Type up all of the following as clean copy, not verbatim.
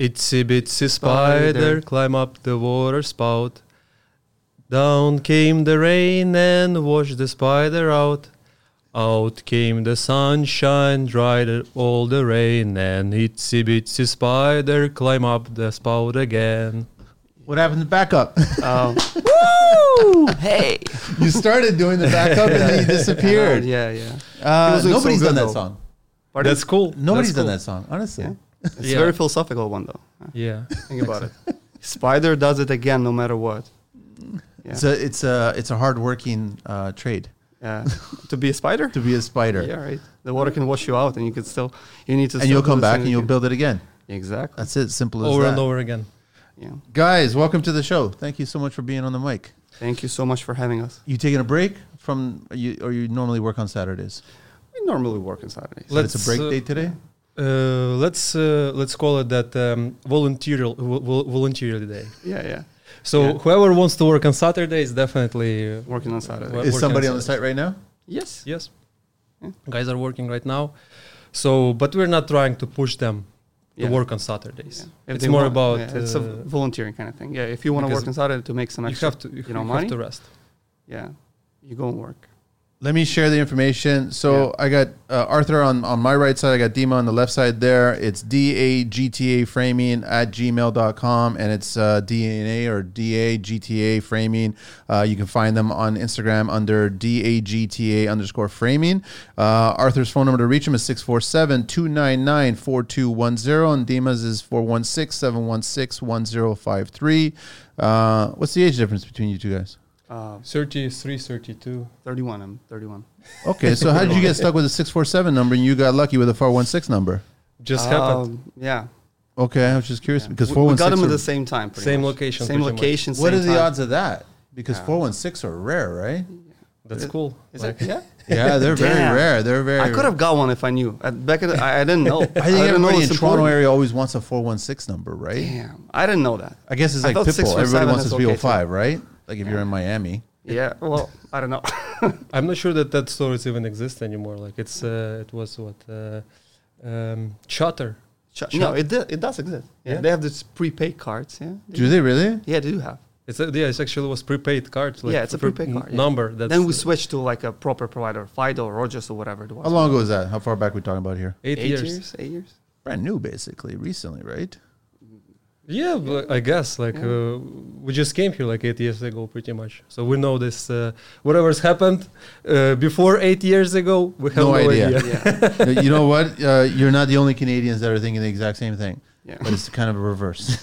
Itsy bitsy spider climb up the water spout. Down came the rain and washed the spider out. Out came the sunshine, dried all the rain, and itsy bitsy spider climb up the spout again. What happened to backup? Woo! Hey. You started doing the backup and then you disappeared. Yeah. Nobody's so done good, that though. song. Pardon? That's cool. Nobody's That's done cool. that song, honestly. Yeah. It's a Yeah. very philosophical one, though. Yeah. Think about it. Spider does it again, no matter what. Yeah. It's a hard-working trade To be a spider? to be a spider. Yeah, right. The water can wash you out, and you need to. And still you'll do come the back same and you'll again. build it again. Exactly. That's it. Simple as Over that. and over again. Yeah. Guys, welcome to the show. Thank you so much for being on the mic. Thank you so much for having us. You taking a break from? Or you normally work on Saturdays? We normally work on Saturdays. But it's a break day today. Let's call it that volunteer day. Yeah. So Yeah. whoever wants to work on Saturdays, definitely Working on Saturday. Well, Is working somebody on on the site right now? Yes. Yes. Yeah. Guys are working right now. So, but we're not trying to push them to Yeah. work on Saturdays. Yeah. If It's they more want- about it's a volunteering kind of thing. Yeah. If you want to because work on Saturday to make some you extra, have to money, have to rest. yeah, you go and work. Let me share the information. So I got Arthur on my right side. I got Dima on the left side there. It's DAGTA framing at gmail.com. And it's DNA or DAGTA framing. You can find them on Instagram under DAGTA_framing. Arthur's phone number to reach him is 647-299-4210. And Dima's is 416-716-1053. What's the age difference between you two guys? 33, 32. 31. I'm 31. Okay, so how did you get stuck with a 647 number and you got lucky with a 416 number? Just happened. Yeah. Okay, I was just curious because We 416 got them at are- the same time. pretty Same much. location, Same pretty much. location. What same are the time. odds of that? Because Yeah. 416 are rare, right? That's cool. Is Like, it? Yeah. Yeah, they're very Damn. rare. They're very. I could have got one if I knew. Back at I didn't know. I think didn't know everybody in it's Toronto important. area always wants a 416 number, right? Damn, I didn't know that. I guess it's I like thought Pitbull. 647 Everybody wants is a okay 305, right? Like if you're in Miami. Yeah. Well, I don't know. I'm not sure that stores even exist anymore. Like it was Chutter. No, it does exist. Yeah. Yeah? They have this prepaid cards. Yeah. Do they really? Yeah, they do have. It's actually was prepaid card. Like Yeah, it's a prepaid card, yeah. number. That's Then we switched to like a proper provider, Fido or Rogers or whatever it was. How long ago was that? How far back are we talking about here? 8 years. 8 years. Brand new, basically, recently, right? Yeah, but I guess we just came here like 8 years ago, pretty much. So we know this. Whatever's happened before 8 years ago, we have No no idea. idea. Yeah. You know what? You're not the only Canadians that are thinking the exact same thing. Yeah. But it's kind of a reverse.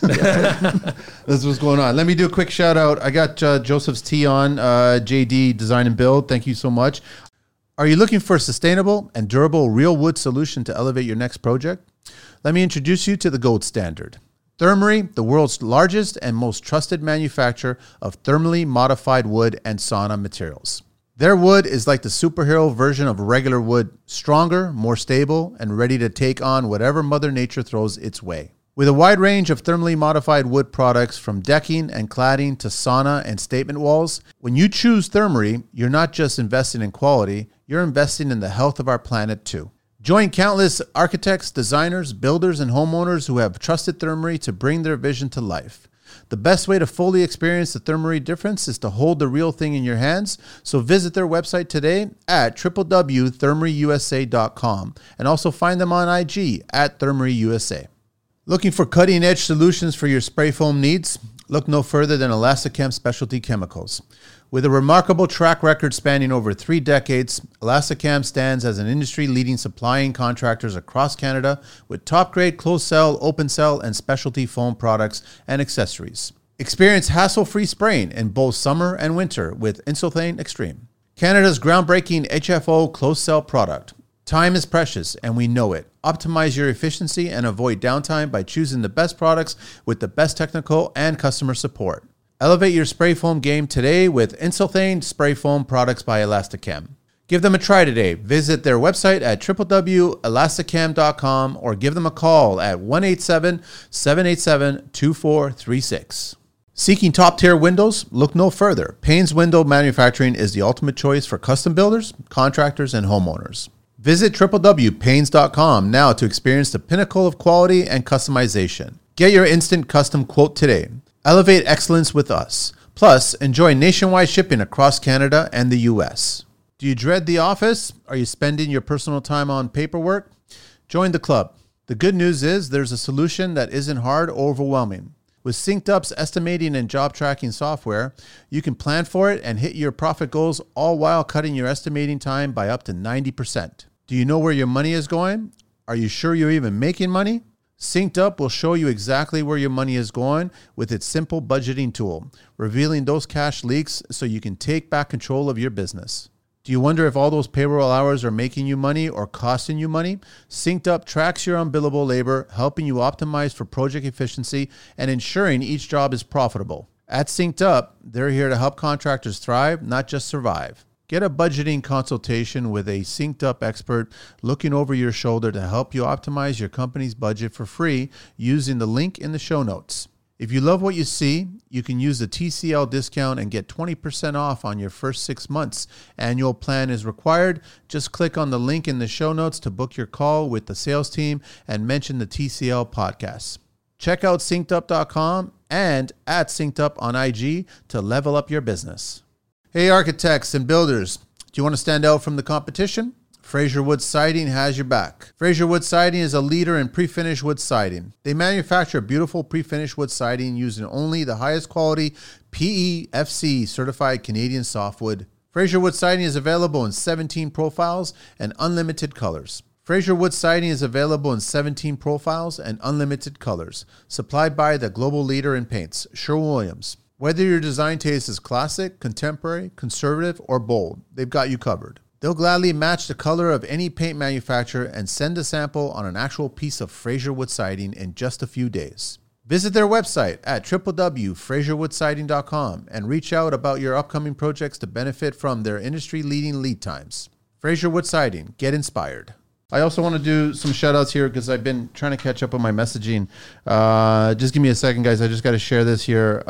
That's what's going on. Let me do a quick shout out. I got Joseph's Tea on, JD Design and Build. Thank you so much. Are you looking for a sustainable and durable real wood solution to elevate your next project? Let me introduce you to the gold standard. Thermery, the world's largest and most trusted manufacturer of thermally modified wood and sauna materials. Their wood is like the superhero version of regular wood, stronger, more stable, and ready to take on whatever Mother Nature throws its way. With a wide range of thermally modified wood products from decking and cladding to sauna and statement walls, when you choose Thermery, you're not just investing in quality, you're investing in the health of our planet too. Join countless architects, designers, builders, and homeowners who have trusted Thermery to bring their vision to life. The best way to fully experience the Thermery difference is to hold the real thing in your hands. So visit their website today at www.thermeryusa.com and also find them on IG at ThermeryUSA. Looking for cutting-edge solutions for your spray foam needs? Look no further than Elastichem Specialty Chemicals. With a remarkable track record spanning over 3 decades, Elastichem stands as an industry-leading supplying contractors across Canada with top-grade closed-cell, open-cell, and specialty foam products and accessories. Experience hassle-free spraying in both summer and winter with Insulthane Extreme. Canada's groundbreaking HFO closed-cell product. Time is precious, and we know it. Optimize your efficiency and avoid downtime by choosing the best products with the best technical and customer support. Elevate your spray foam game today with Insulthane Spray Foam products by Elastichem. Give them a try today. Visit their website at www.elastichem.com or give them a call at 1-877-787-2436. Seeking top-tier windows? Look no further. Paynes Window Manufacturing is the ultimate choice for custom builders, contractors, and homeowners. Visit www.paynes.com now to experience the pinnacle of quality and customization. Get your instant custom quote today. Elevate excellence with us. Plus, enjoy nationwide shipping across Canada and the US. Do you dread the office? Are you spending your personal time on paperwork? Join the club. The good news is there's a solution that isn't hard or overwhelming. With SyncedUp's estimating and job tracking software, you can plan for it and hit your profit goals, all while cutting your estimating time by up to 90%. Do you know where your money is going? Are you sure you're even making money? SyncedUp will show you exactly where your money is going with its simple budgeting tool, revealing those cash leaks so you can take back control of your business. Do you wonder if all those payroll hours are making you money or costing you money? SyncedUp tracks your unbillable labor, helping you optimize for project efficiency and ensuring each job is profitable. At SyncedUp, they're here to help contractors thrive, not just survive. Get a budgeting consultation with a SyncedUp expert looking over your shoulder to help you optimize your company's budget for free using the link in the show notes. If you love what you see, you can use the TCL discount and get 20% off on your first 6 months. Annual plan is required. Just click on the link in the show notes to book your call with the sales team and mention the TCL podcast. Check out syncedup.com and at syncedup on IG to level up your business. Hey architects and builders, do you want to stand out from the competition? Fraser Wood Siding has your back. Fraser Wood Siding is a leader in pre-finished wood siding. They manufacture beautiful pre-finished wood siding using only the highest quality PEFC certified Canadian softwood. Fraser Wood Siding is available in 17 profiles and unlimited colors. Fraser Wood Siding is available in 17 profiles and unlimited colors. Supplied by the global leader in paints, Sherwin-Williams. Whether your design taste is classic, contemporary, conservative, or bold, they've got you covered. They'll gladly match the color of any paint manufacturer and send a sample on an actual piece of Fraser Wood Siding in just a few days. Visit their website at www.fraserwoodsiding.com and reach out about your upcoming projects to benefit from their industry-leading lead times. Fraser Wood Siding, get inspired. I also want to do some shout outs here because I've been trying to catch up on my messaging. Just give me a second, guys. I just got to share this here.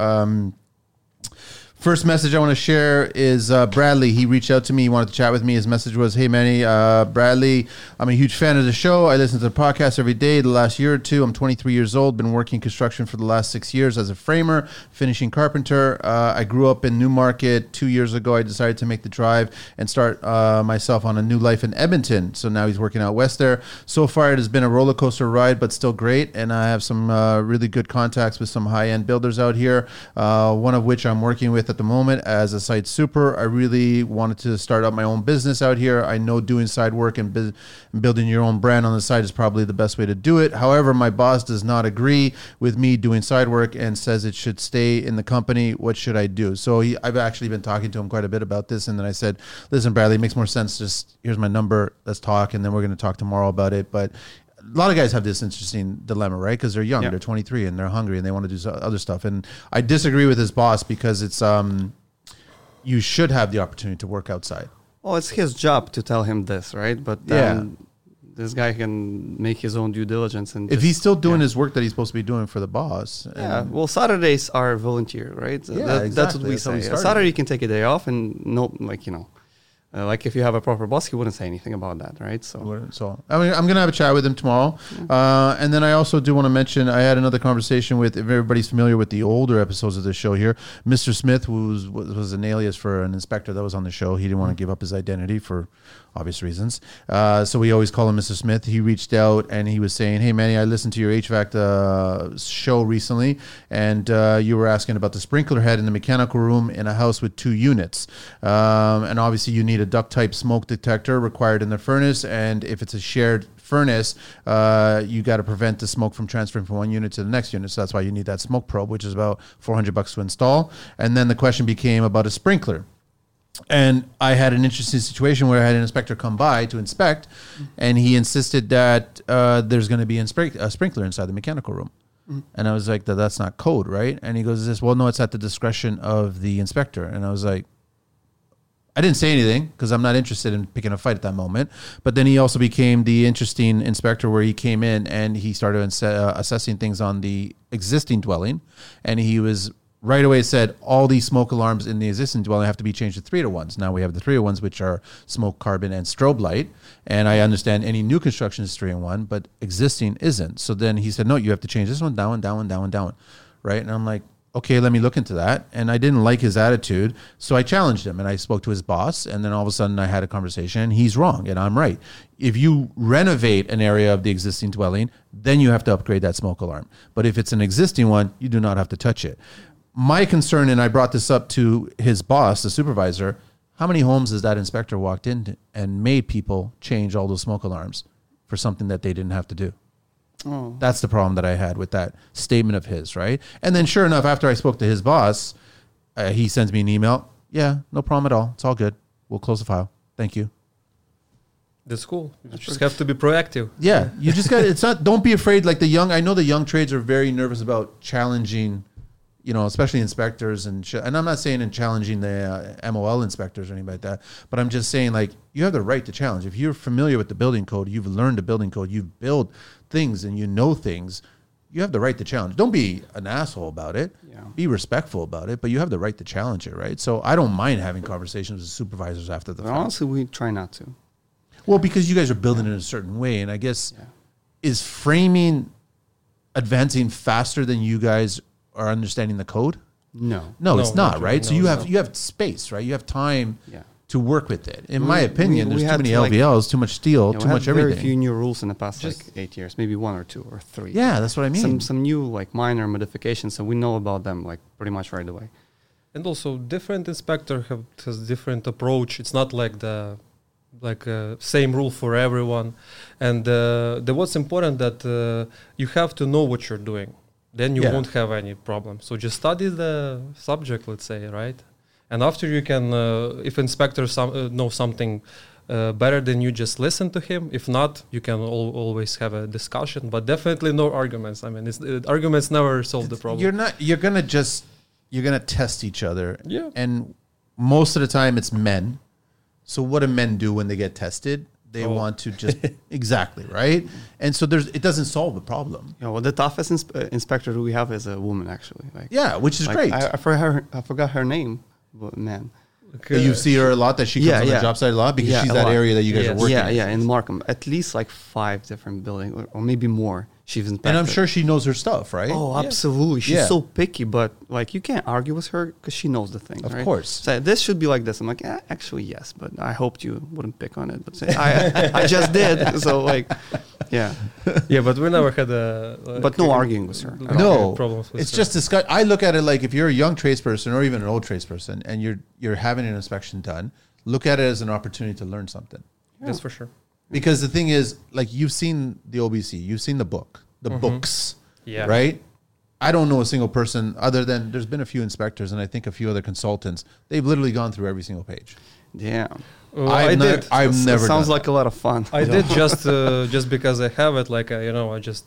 First message I want to share is Bradley. He reached out to me. He wanted to chat with me. His message was, hey, Manny, Bradley, I'm a huge fan of the show. I listen to the podcast every day the last year or two. I'm 23 years old, been working construction for the last 6 years as a framer, finishing carpenter. I grew up in Newmarket. 2 years ago, I decided to make the drive and start myself on a new life in Edmonton. So now he's working out west there. So far, it has been a roller coaster ride, but still great. And I have some really good contacts with some high-end builders out here, one of which I'm working with at the moment as a site super. I really wanted to start up my own business out here. I know doing side work and building your own brand on the side is probably the best way to do it. However, my boss does not agree with me doing side work and says it should stay in the company. What should I do? So I've actually been talking to him quite a bit about this. And then I said, listen, Bradley, it makes more sense. Just here's my number. Let's talk. And then we're going to talk tomorrow about it. But a lot of guys have this interesting dilemma, right? Because they're young, They're 23 and they're hungry and they want to do other stuff. And I disagree with his boss because it's you should have the opportunity to work outside. Well, it's his job to tell him this, right? But this guy can make his own due diligence. And if he's still doing his work that he's supposed to be doing for the boss. Well, Saturdays are volunteer, right? Exactly. That's what we say. Saturday you can take a day off and like if you have a proper boss, he wouldn't say anything about that, right? So I mean, I'm going to have a chat with him tomorrow. And then I also do want to mention, I had another conversation with, if everybody's familiar with the older episodes of this show here, Mr. Smith, who was an alias for an inspector that was on the show. He didn't want to give up his identity for obvious reasons. So we always call him Mr. Smith. He reached out and he was saying, hey, Manny, I listened to your HVAC show recently, and you were asking about the sprinkler head in the mechanical room in a house with 2 units. And obviously you need a duct type smoke detector required in the furnace, and if it's a shared furnace, you got to prevent the smoke from transferring from one unit to the next unit. So that's why you need that smoke probe, which is about $400 to install. And then the question became about a sprinkler. And I had an interesting situation where I had an inspector come by to inspect, and he insisted that there's going to be a sprinkler inside the mechanical room. And I was like, that's not code, right? And he goes, well, no, it's at the discretion of the inspector. And I was like, I didn't say anything because I'm not interested in picking a fight at that moment. But then he also became the interesting inspector where he came in and he started assessing things on the existing dwelling. And he was right away said all these smoke alarms in the existing dwelling have to be changed to 3-to-1s. Now we have the 3-to-1s, which are smoke, carbon, and strobe light. And I understand any new construction is 3-in-1, but existing isn't. So then he said, no, you have to change this one down, down, down, down. Right? And I'm like, okay, let me look into that. And I didn't like his attitude. So I challenged him and I spoke to his boss. And then all of a sudden I had a conversation and he's wrong and I'm right. If you renovate an area of the existing dwelling, then you have to upgrade that smoke alarm. But if it's an existing one, you do not have to touch it. My concern, and I brought this up to his boss, the supervisor, how many homes has that inspector walked in and made people change all those smoke alarms for something that they didn't have to do? Oh. That's the problem that I had with that statement of his, right? And then sure enough, after I spoke to his boss, he sends me an email. Yeah, no problem at all. It's all good. We'll close the file. Thank you. That's cool. You just have to be proactive. Yeah, you just got it's not, don't be afraid. Like I know the young trades are very nervous about challenging, especially inspectors and I'm not saying in challenging the MOL inspectors or anything like that, but I'm just saying like you have the right to challenge. If you're familiar with the building code, you've learned the building code, you've built things and you know things, you have the right to challenge. Don't be an asshole about it. Yeah. Be respectful about it, but you have the right to challenge it, right? So I don't mind having conversations with supervisors after the But fact. honestly, we try not to. Well, because you guys are building it in a certain way, and I guess is framing advancing faster than you guys are understanding the code? No. No, it's not not, really. right? So No, you it's have space, right? You have time Yeah. to work with it. In my opinion, we there's too had many to, like- LVLs, too much steel, Yeah, too we much had very everything. few new rules in the past Just- 8 years, maybe 1 or 2 or 3. Yeah, that's what I mean. Some new like minor modifications, and we know about them like pretty much right away. And also, different inspector has different approach. It's not like the same rule for everyone. And what's important that you have to know what you're doing. Then you Yeah. won't have any problem. So just study the subject, let's say, right? And after you can, if inspector know something better than you, just listen to him. If not, you can always have a discussion. But definitely no arguments. I mean, arguments never solve the problem. You're gonna test each other. Yeah. And most of the time it's men. So what do men do when they get tested? They want to just exactly, right? And so it doesn't solve the problem. Well, the toughest inspector we have is a woman, actually. Like, Yeah, which is like, great. I forgot her name, but man. You see her a lot, that she comes Yeah, on the yeah. job site a lot because Yeah, she's a that lot. area that you guys Yes. are working Yeah, in. yeah, in Markham, at least like 5 different buildings, or maybe more. She's inspected. And I'm sure she knows her stuff, right? Oh, absolutely. She's Yeah. so picky, but like you can't argue with her because she knows the thing. Of right? course. So this should be like this. I'm like, actually, yes, but I hoped you wouldn't pick on it. But say, I just did. So like, yeah. Yeah, but we never had a... But no arguing with her. No, problems with it's her. just discuss. I look at it like if you're a young tradesperson or even an old tradesperson and you're having an inspection done, look at it as an opportunity to learn something. That's for sure. Because the thing is, like, you've seen the OBC, you've seen the book, the books, Yeah. right? I don't know a single person other than there's been a few inspectors and I think a few other consultants. They've literally gone through every single page. Yeah. I've never Sounds done like a lot of fun. I did just because I have it. Like I just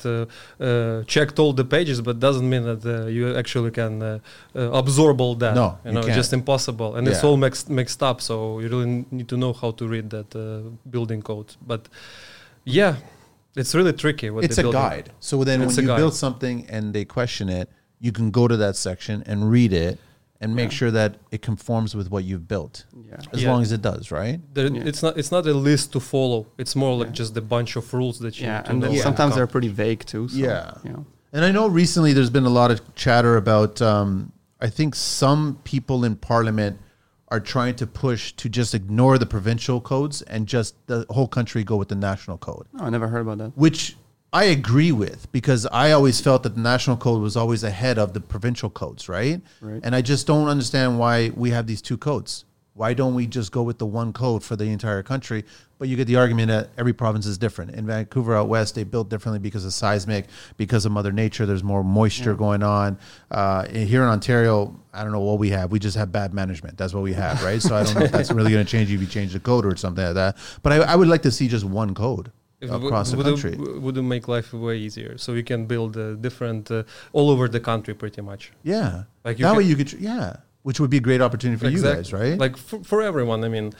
checked all the pages, but doesn't mean that you actually can absorb all that. No, you it's can't. just impossible, and it's Yeah. all mixed up. So you really need to know how to read that building code. But yeah, it's really tricky. With It's the a building. guide. So then It's when a you guide. build something and they question it, you can go to that section and read it and make sure that it conforms with what you've built. Yeah. As Yeah. long as it does, right? Yeah. It's not a list to follow. It's more like just a bunch of rules that you Yeah, need to and know. then Yeah. sometimes they're pretty vague too. So, Yeah. You know. And I know recently there's been a lot of chatter about, I think some people in parliament are trying to push to just ignore the provincial codes and just the whole country go with the national code, No, I never heard about that. which I agree with because I always felt that the national code was always ahead of the provincial codes, right? Right. And I just don't understand why we have these two codes. Why don't we just go with the one code for the entire country? But you get the argument that every province is different. In Vancouver out west, they built differently because of seismic, because of Mother Nature. There's more moisture going on. Here in Ontario, I don't know what we have. We just have bad management. That's what we have, right? So I don't know if that's really going to change if you change the code or something like that. But I would like to see just one code across the country. Would make life way easier. So you can build different all over the country, pretty much. Yeah. Like you that can- way you could, which would be a great opportunity for you guys, right? Like for everyone. I mean,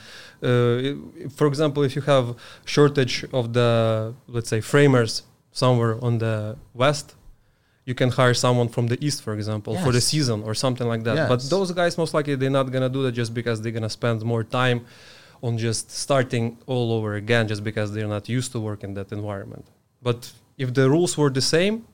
for example, if you have shortage of the, let's say, framers somewhere on the west, you can hire someone from the east, for example, for the Yes. season or something like that. But Yes. those guys, most likely, they're not gonna do that just because they're gonna spend more time on just starting all over again, just because they're not used to work in that environment. But if the rules were the same,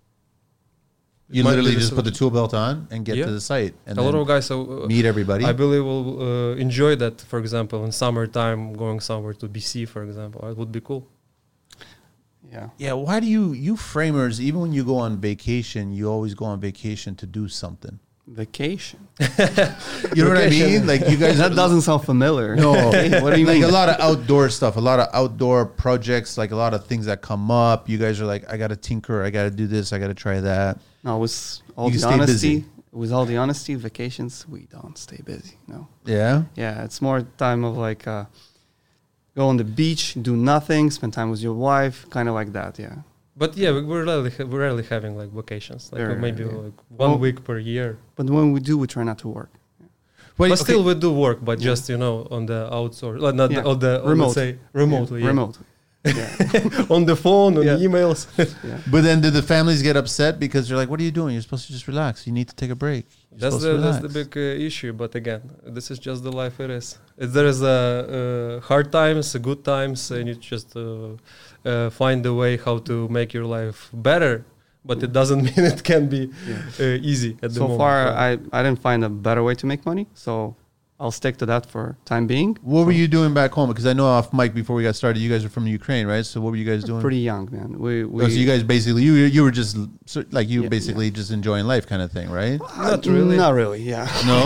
You might be literally the just put the solution. tool belt on and get Yeah. to the site and a lot then of guys meet everybody. I believe will enjoy that. For example, in summertime, going somewhere to BC, for example, it would be cool. Yeah. Yeah, why do you framers, even when you go on vacation, you always go on vacation to do something? Vacation. You know what I mean? Like you guys That doesn't sound familiar. No, What do you like mean? a lot of outdoor stuff, a lot of outdoor projects, like a lot of things that come up. You guys are like, I got to tinker, I got to do this, I got to try that. No, with all You the stay honesty, busy. vacations, we don't stay busy. No. Yeah, Yeah, it's more time of like go on the beach, do nothing, spend time with your wife, kind of like that. Yeah. But yeah, we're rarely having like vacations, like Very maybe rarely, yeah. like one Well- week per year. But when we do, we try not to work. But okay. still, we do work, but Yeah. just on the outsource, like not Yeah. on the Remote. let's say remotely, yeah. Remotely. Yeah. on the phone, on Yeah. emails. Yeah. But then did the families get upset because they're like, what are you doing? You're supposed to just relax. You need to take a break. You're That's supposed to the relax." big issue. But again, this is just the life it is. There is hard times, good times, and you just find a way how to make your life better. But it doesn't mean it can be easy at the So moment. far, I didn't find a better way to make money, so I'll stick to that for time being. What were you doing back home? Because I know off mic before we got started, you guys are from Ukraine, right? So what were you guys doing? Pretty young, man. We Oh, so you guys basically you were just like you Yeah, basically just enjoying life kind of thing, right? Not really. Not really. Yeah. No.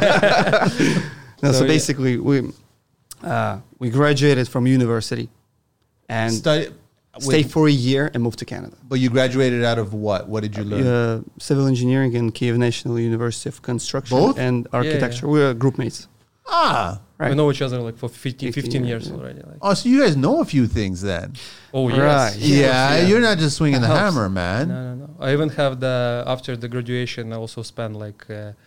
No, So, so yeah. basically, we graduated from university and stayed for a year and moved to Canada. But you graduated out of what? What did you learn? Civil engineering in Kiev National University of Construction Both? and architecture. We were group mates. Ah. Right. We know each other like for 15 15 years years, already. Like. Oh, so you guys know a few things then. Oh yes. Right. Yeah, Yeah. you're not just swinging the Helps. hammer, man. No. I even have after the graduation, I also spent like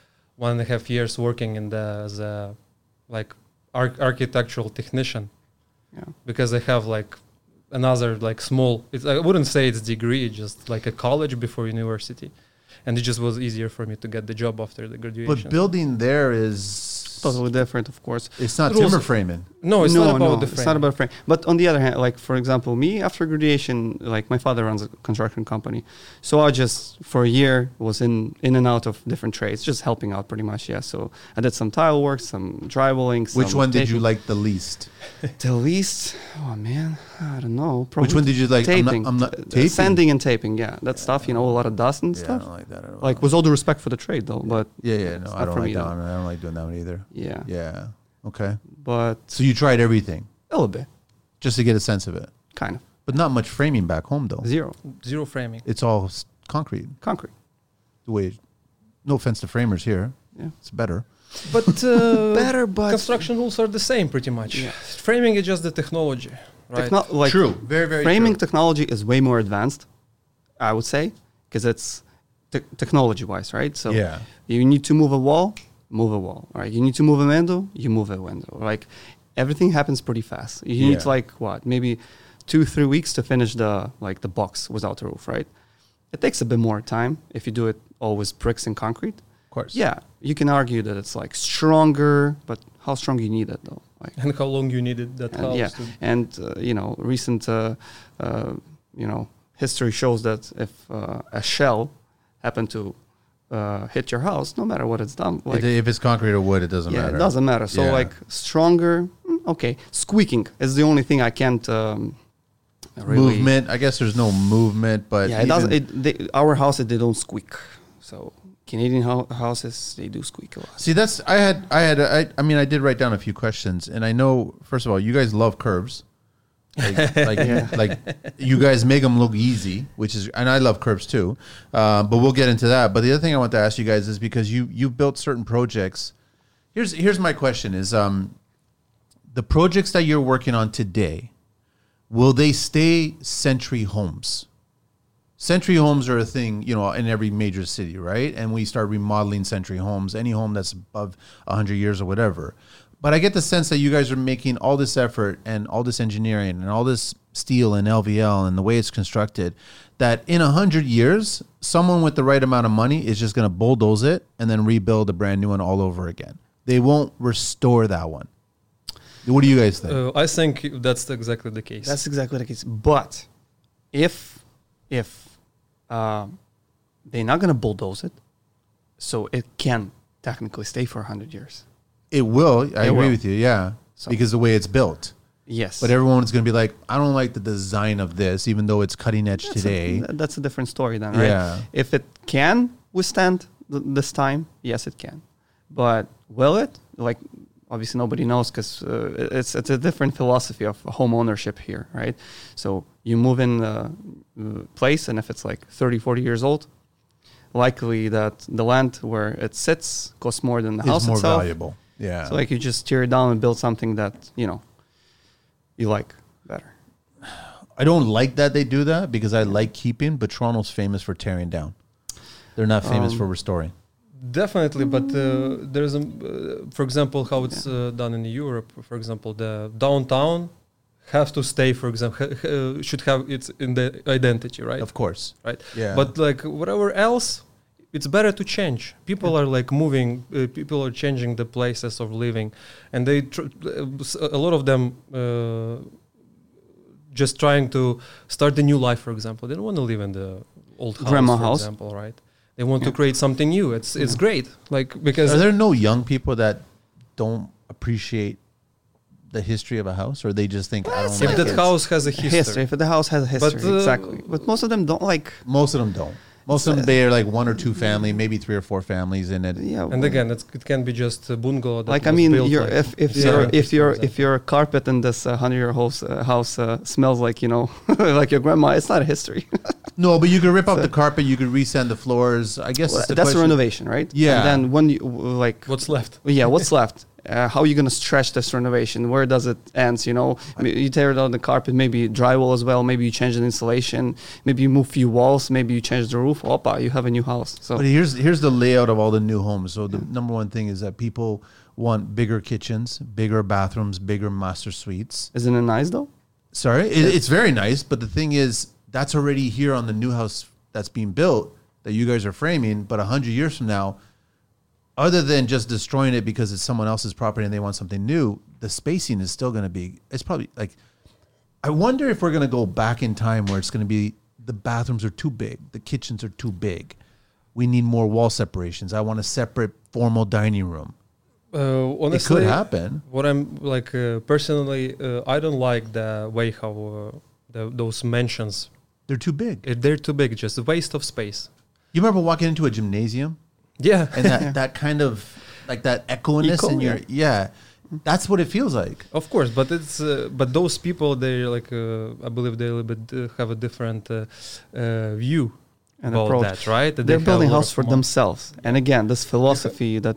1.5 years working as a like architectural technician. Yeah. Because I have like another like small. I wouldn't say it's degree, it's just like a college before university, and it just was easier for me to get the job after the graduation. But building there is Totally different, of course. it's not Rules- timber framing. no, it's not about the frame. It's not about frame. But on the other hand, like for example, me after graduation, like my father runs a construction company, so I just for a year was in and out of different trades, just helping out pretty much. Yeah, so I did some tile work, some drywalling. Which some one did you taping. like the least? The least? Oh man, I don't know. Probably Which one did you like? Taping, I'm not taping. Sanding and taping. Yeah, that stuff. You know, a lot of dust and Yeah, I stuff. don't like that at all. Like with all due respect for the trade, though. But yeah, no, it's I not don't for like me, that though. one. I don't like doing that one either. Yeah, Yeah. Okay. but So you tried everything a little bit, just to get a sense of it, kind of but not much framing back home though. Zero framing. It's all concrete. concrete. The way, no offense to framers here, Yeah. it's better. But Better, but construction rules are the same pretty much. Yeah. Framing is just the technology, right? like Very, very framing true. technology is way more advanced, I would say, because it's technology-wise, right? So Yeah. you need to move a wall, right? You need to move a window, you move a window. Like everything happens pretty fast. You need Yeah. like what, maybe 2-3 weeks to finish the box without a roof, right? It takes a bit more time if you do it all with bricks and concrete. Of course. Yeah, you can argue that it's like stronger, but how strong you need it though? Like And how long you needed that and house yeah, to and recent history shows that if a shell happened to hit your house, no matter what it's done, like If it's concrete or wood, it doesn't yeah, matter. it doesn't matter. So Yeah. like stronger, okay. Squeaking is the only thing I can't really. Movement. I guess there's no movement, but Yeah, it doesn't. Our houses they don't squeak. So Canadian houses they do squeak a lot. See, that's I mean, I did write down a few questions, and I know first of all, you guys love curves. Like you guys make them look easy, which is, and I love curves too. But we'll get into that. But the other thing I want to ask you guys is because you built certain projects. Here's my question: is the projects that you're working on today, will they stay Century Homes? Century Homes are a thing, in every major city, right? And we start remodeling Century Homes, any home that's above 100 years or whatever. But I get the sense that you guys are making all this effort and all this engineering and all this steel and LVL and the way it's constructed, that in 100 years, someone with the right amount of money is just going to bulldoze it and then rebuild a brand new one all over again. They won't restore that one. What do you guys think? I think that's exactly the case. That's exactly the case. But if they're not going to bulldoze it, so it can technically stay for 100 years. It will. I agree will. with you. Yeah. So- because the way it's built. Yes. But everyone's going to be like, I don't like the design of this, even though it's cutting edge today. That's a different story then, right? Yeah. If it can withstand this time, yes, it can. But will it? Like, obviously nobody knows because it's a different philosophy of home ownership here, right? So you move in the place, and if it's like 30, 40 years old, likely that the land where it sits costs more than the house It's more itself. valuable. Yeah. So like you just tear it down and build something that, you like better. I don't like that they do that because I like keeping, but Toronto's famous for tearing down. They're not famous for restoring. Definitely, but there's for example, how it's done in Europe. For example, the downtown have to stay. For example, should have its in the identity, right? Of course. Right. Yeah. But like whatever else, it's better to change. People are like moving. People are changing the places of living, and they a lot of them just trying to start a new life. For example, they don't want to live in the old house, Grandma for house. example, right? They want to create something new. It's great, like because Are there no young people that don't appreciate the history of a house, or they just think I don't if like that it? house has a history. If the house has a history, But, exactly. But most of them don't like. Most of them don't. Most of them, they're like one or two family, maybe 3 or 4 families in it. Yeah. And again, it can be just a bungalow. That Like I was mean, built you're, like if your carpet in this 100-year house smells like like your grandma, it's not a history. No, but you could rip up the carpet, you could resand the floors. I guess it's the That's a question- renovation, right? Yeah. And then when you what's left. yeah, what's left? How are you going to stretch this renovation? Where does it end? You tear down the carpet, maybe drywall as well. Maybe you change the insulation. Maybe you move few walls. Maybe you change the roof. Opa, you have a new house. So But here's the layout of all the new homes. So the number one thing is that people want bigger kitchens, bigger bathrooms, bigger master suites. isn't it nice though? Sorry, it's very nice, but the thing is, that's already here on the new house that's being built that you guys are framing. But 100 years from now, other than just destroying it because it's someone else's property and they want something new, the spacing is still going to be. It's probably like. I wonder if we're going to go back in time where it's going to be the bathrooms are too big, the kitchens are too big. We need more wall separations. I want a separate formal dining room. Honestly, It could happen. What I'm like personally, I don't like the way how those mansions. They're too big. They're too big. Just a waste of space. You remember walking into a gymnasium Yeah. and that kind of like that echoiness Echo, in your that's what it feels like. Of course, but it's but those people they like I believe they a little bit have a different view And about approach. that, right? That They're they have building a lot house of for money. themselves. And again, this philosophy that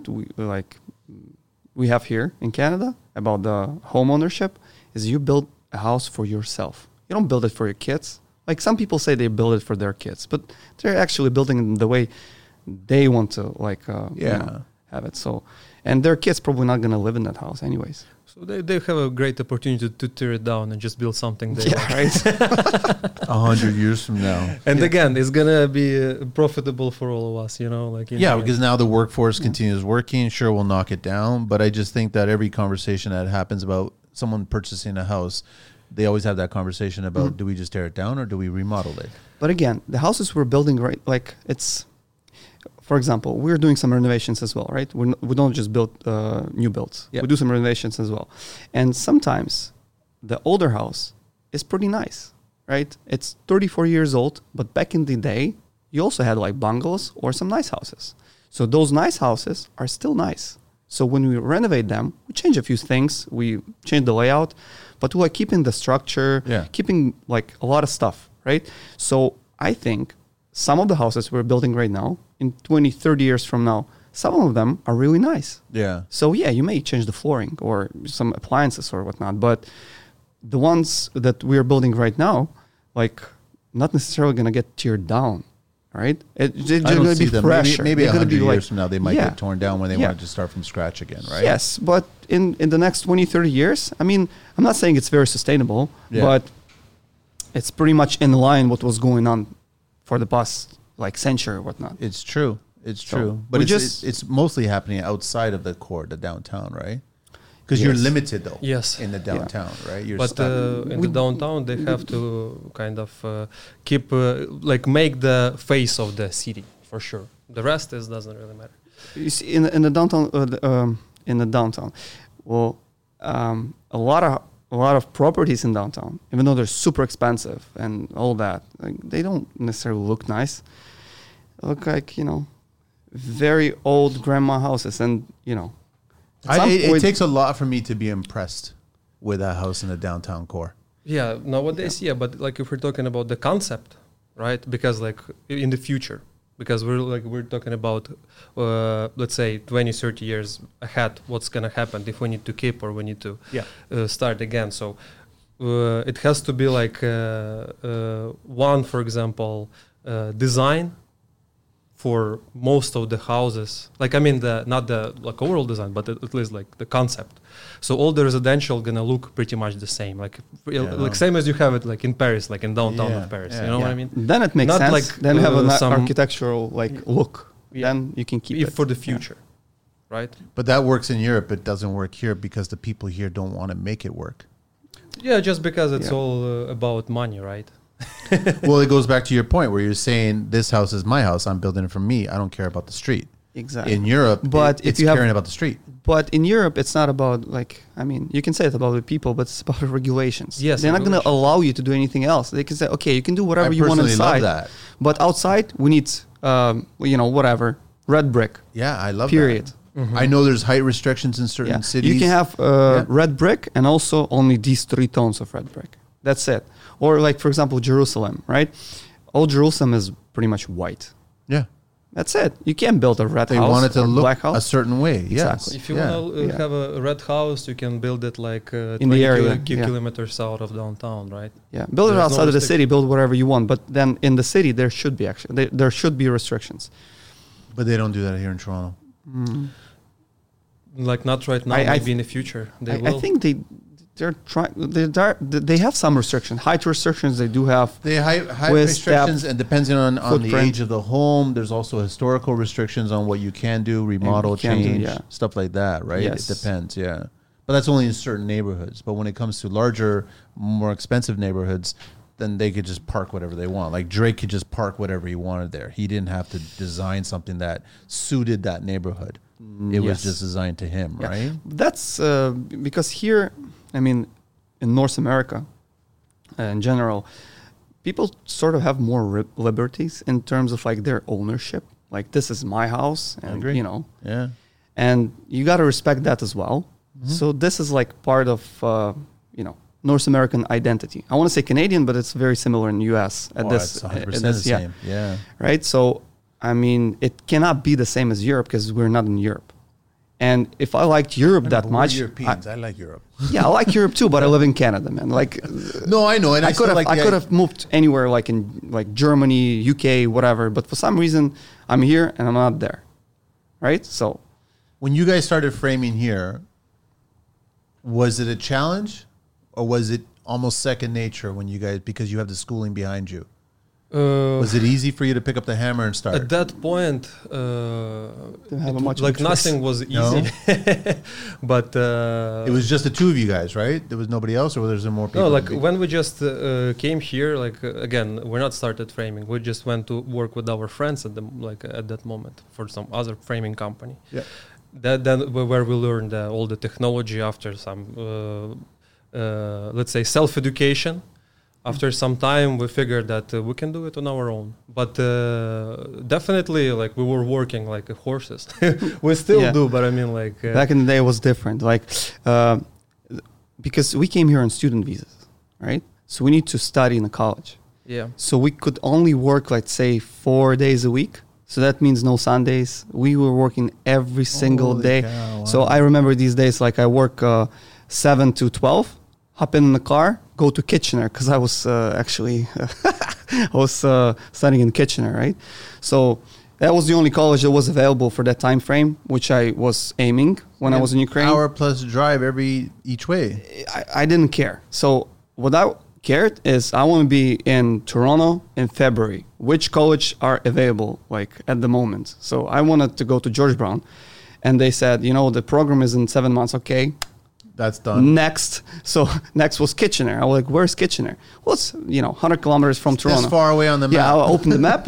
we have here in Canada about the home ownership is you build a house for yourself. You don't build it for your kids. Like some people say they build it for their kids, but they're actually building it the way they want to have it. So, and their kids probably not going to live in that house anyways. So they have a great opportunity to tear it down and just build something they like. Right. 100 years from now. And again, it's gonna be profitable for all of us, like in the end. Because now the workforce continues working. Sure, we'll knock it down, but I just think that every conversation that happens about someone purchasing a house, they always have that conversation about do we just tear it down or do we remodel it? But again, the houses we're building, right? Like it's, for example, we're doing some renovations as well, right? We don't just build new builds. Yeah. We do some renovations as well. And sometimes the older house is pretty nice, right? It's 34 years old, but back in the day, you also had like bungalows or some nice houses. So those nice houses are still nice. So when we renovate them, we change a few things. We change the layout, but we're like keeping the structure, keeping like a lot of stuff, right? So I think some of the houses we're building right now, in 20, 30 years from now, some of them are really nice. Yeah. So yeah, you may change the flooring or some appliances or whatnot, but the ones that we're building right now, like not necessarily going to get teared down, right? It's I don't going to see be them. fresher. Maybe They're gonna 100 be years like- from now, they might Yeah. get torn down when they Yeah. want to start from scratch again, right? Yes, but in the next 20, 30 years, I mean, I'm not saying it's very sustainable, Yeah. but it's pretty much in line what was going on for the past like century or whatnot. It's true. It's So true. But we it's mostly happening outside of the core, the downtown, right? Because you're Yes. limited though. Yes. In the downtown, right? You're But stuck. in the downtown, they have to kind of keep, like, make the face of the city for sure. The rest doesn't really matter. You see, in the downtown, well, a lot of properties in downtown, even though they're super expensive and all that, like, they don't necessarily look nice. They look like, very old grandma houses, and at some It point- takes a lot for me to be impressed with a house in the downtown core. Yeah, nowadays, yeah, but like if we're talking about the concept, right? Because like in the future, because we're talking about, let's say 20, 30 years ahead, what's gonna happen if we need to keep or we need to start again. So it has to be like one, for example, design for most of the houses. Like, I mean, not the like overall design, but at least like the concept. So all the residential gonna look pretty much the same, like same as you have it like in Paris, like in downtown of Paris. You know what I mean? Then it makes Not sense. like, Then have an some- architectural look. Yeah. Then you can keep If it for the future, right? But that works in Europe. It doesn't work here because the people here don't want to make it work. Yeah, just because it's Yeah. all about money, right? Well, it goes back to your point where you're saying this house is my house. I'm building it for me. I don't care about the street. Exactly. In Europe, But if it's you have- caring about the street. But in Europe, it's not about you can say it's about the people, but it's about the regulations. Yes, They're not going to regulations. allow you to do anything else. They can say, okay, you can do whatever I you want personally inside, love that. but outside we need, whatever, red brick. Yeah, I love Period. that. Mm-hmm. I know there's height restrictions in certain Yeah. cities. You can have red brick and also only these 3 tones of red brick. That's it. Or like, for example, Jerusalem, right? All Jerusalem is pretty much white. Yeah. That's it. You can't build a red They house want it to or look black house. a certain way. Yes. Exactly. If you Yeah. want to Yeah. have a red house, you can build it like In the area, yeah. kilometers out of downtown, right? Yeah, build it There's no outside of the restriction. city, build whatever you want. But then in the city, there should be there should be restrictions. But they don't do that here in Toronto. Like not right now, I maybe in the future they I will. think they're trying. They have some restrictions, height restrictions. They do have. They height With restrictions, and depending on the footprint. age of the home, there's also historical restrictions on what you can do, remodel, you can do, change, yeah. stuff like that, right? Yes. It depends, yeah. But that's only in certain neighborhoods. But when it comes to larger, more expensive neighborhoods, then they could just park whatever they want. Like Drake could just park whatever he wanted there. He didn't have to design something that suited that neighborhood. It was Yes. just designed to him, Yeah. right? That's because here, I mean, in North America, in general, people sort of have more liberties in terms of like their ownership. Like this is my house, and agree. Yeah. and you got to respect that as well. So this is like part of North American identity. I want to say Canadian, but it's very similar in U.S. at this, it's 100% at the this, same. Yeah. right? So I mean, it cannot be the same as Europe because we're not in Europe. And if I liked Europe that We're much, Europeans. I like Europe. yeah, I like Europe too, but I live in Canada, man. Like, No, I know, and I I could have, like I could have moved anywhere, like in like Germany, UK, whatever. But for some reason, I'm here and I'm not there, right? So When you guys started framing here, was it a challenge, or was it almost second nature when you guys, because you have the schooling behind you? Was it easy for you to pick up the hammer and start? At that point, Didn't have much of a like choice. nothing was easy. No? But It was just the two of you guys, right? There was nobody else, or was there more people? no, like when we just came here, like again, we're not started framing. We just went to work with our friends at at that moment for some other framing company. Yeah. Then where we learned all the technology after some, let's say, self-education. After some time, we figured that we can do it on our own. But definitely, like we were working like horses. We still Yeah. do, but I mean, like back in the day, it was different. Like, because we came here on student visas, right? So we need to study in a college. yeah. So we could only work, let's say, 4 days a week. So that means no Sundays. We were working every single Holy day. cow, So wow. I remember these days, like I work 7 to 12, hop in the car, go to Kitchener, because I was actually, I was studying in Kitchener, right? So that was the only college that was available for that time frame, which I was aiming when I was in Ukraine. Hour plus drive each way. I didn't care. So what cared is I want to be in Toronto in February. Which college are available like at the moment? So I wanted to go to George Brown, and they said, the program is in 7 months. Okay, That's done. next. So next was Kitchener. I was like, where's Kitchener? Well, it's 100 kilometers from Toronto. This far away on the map. Yeah, I'll open the map.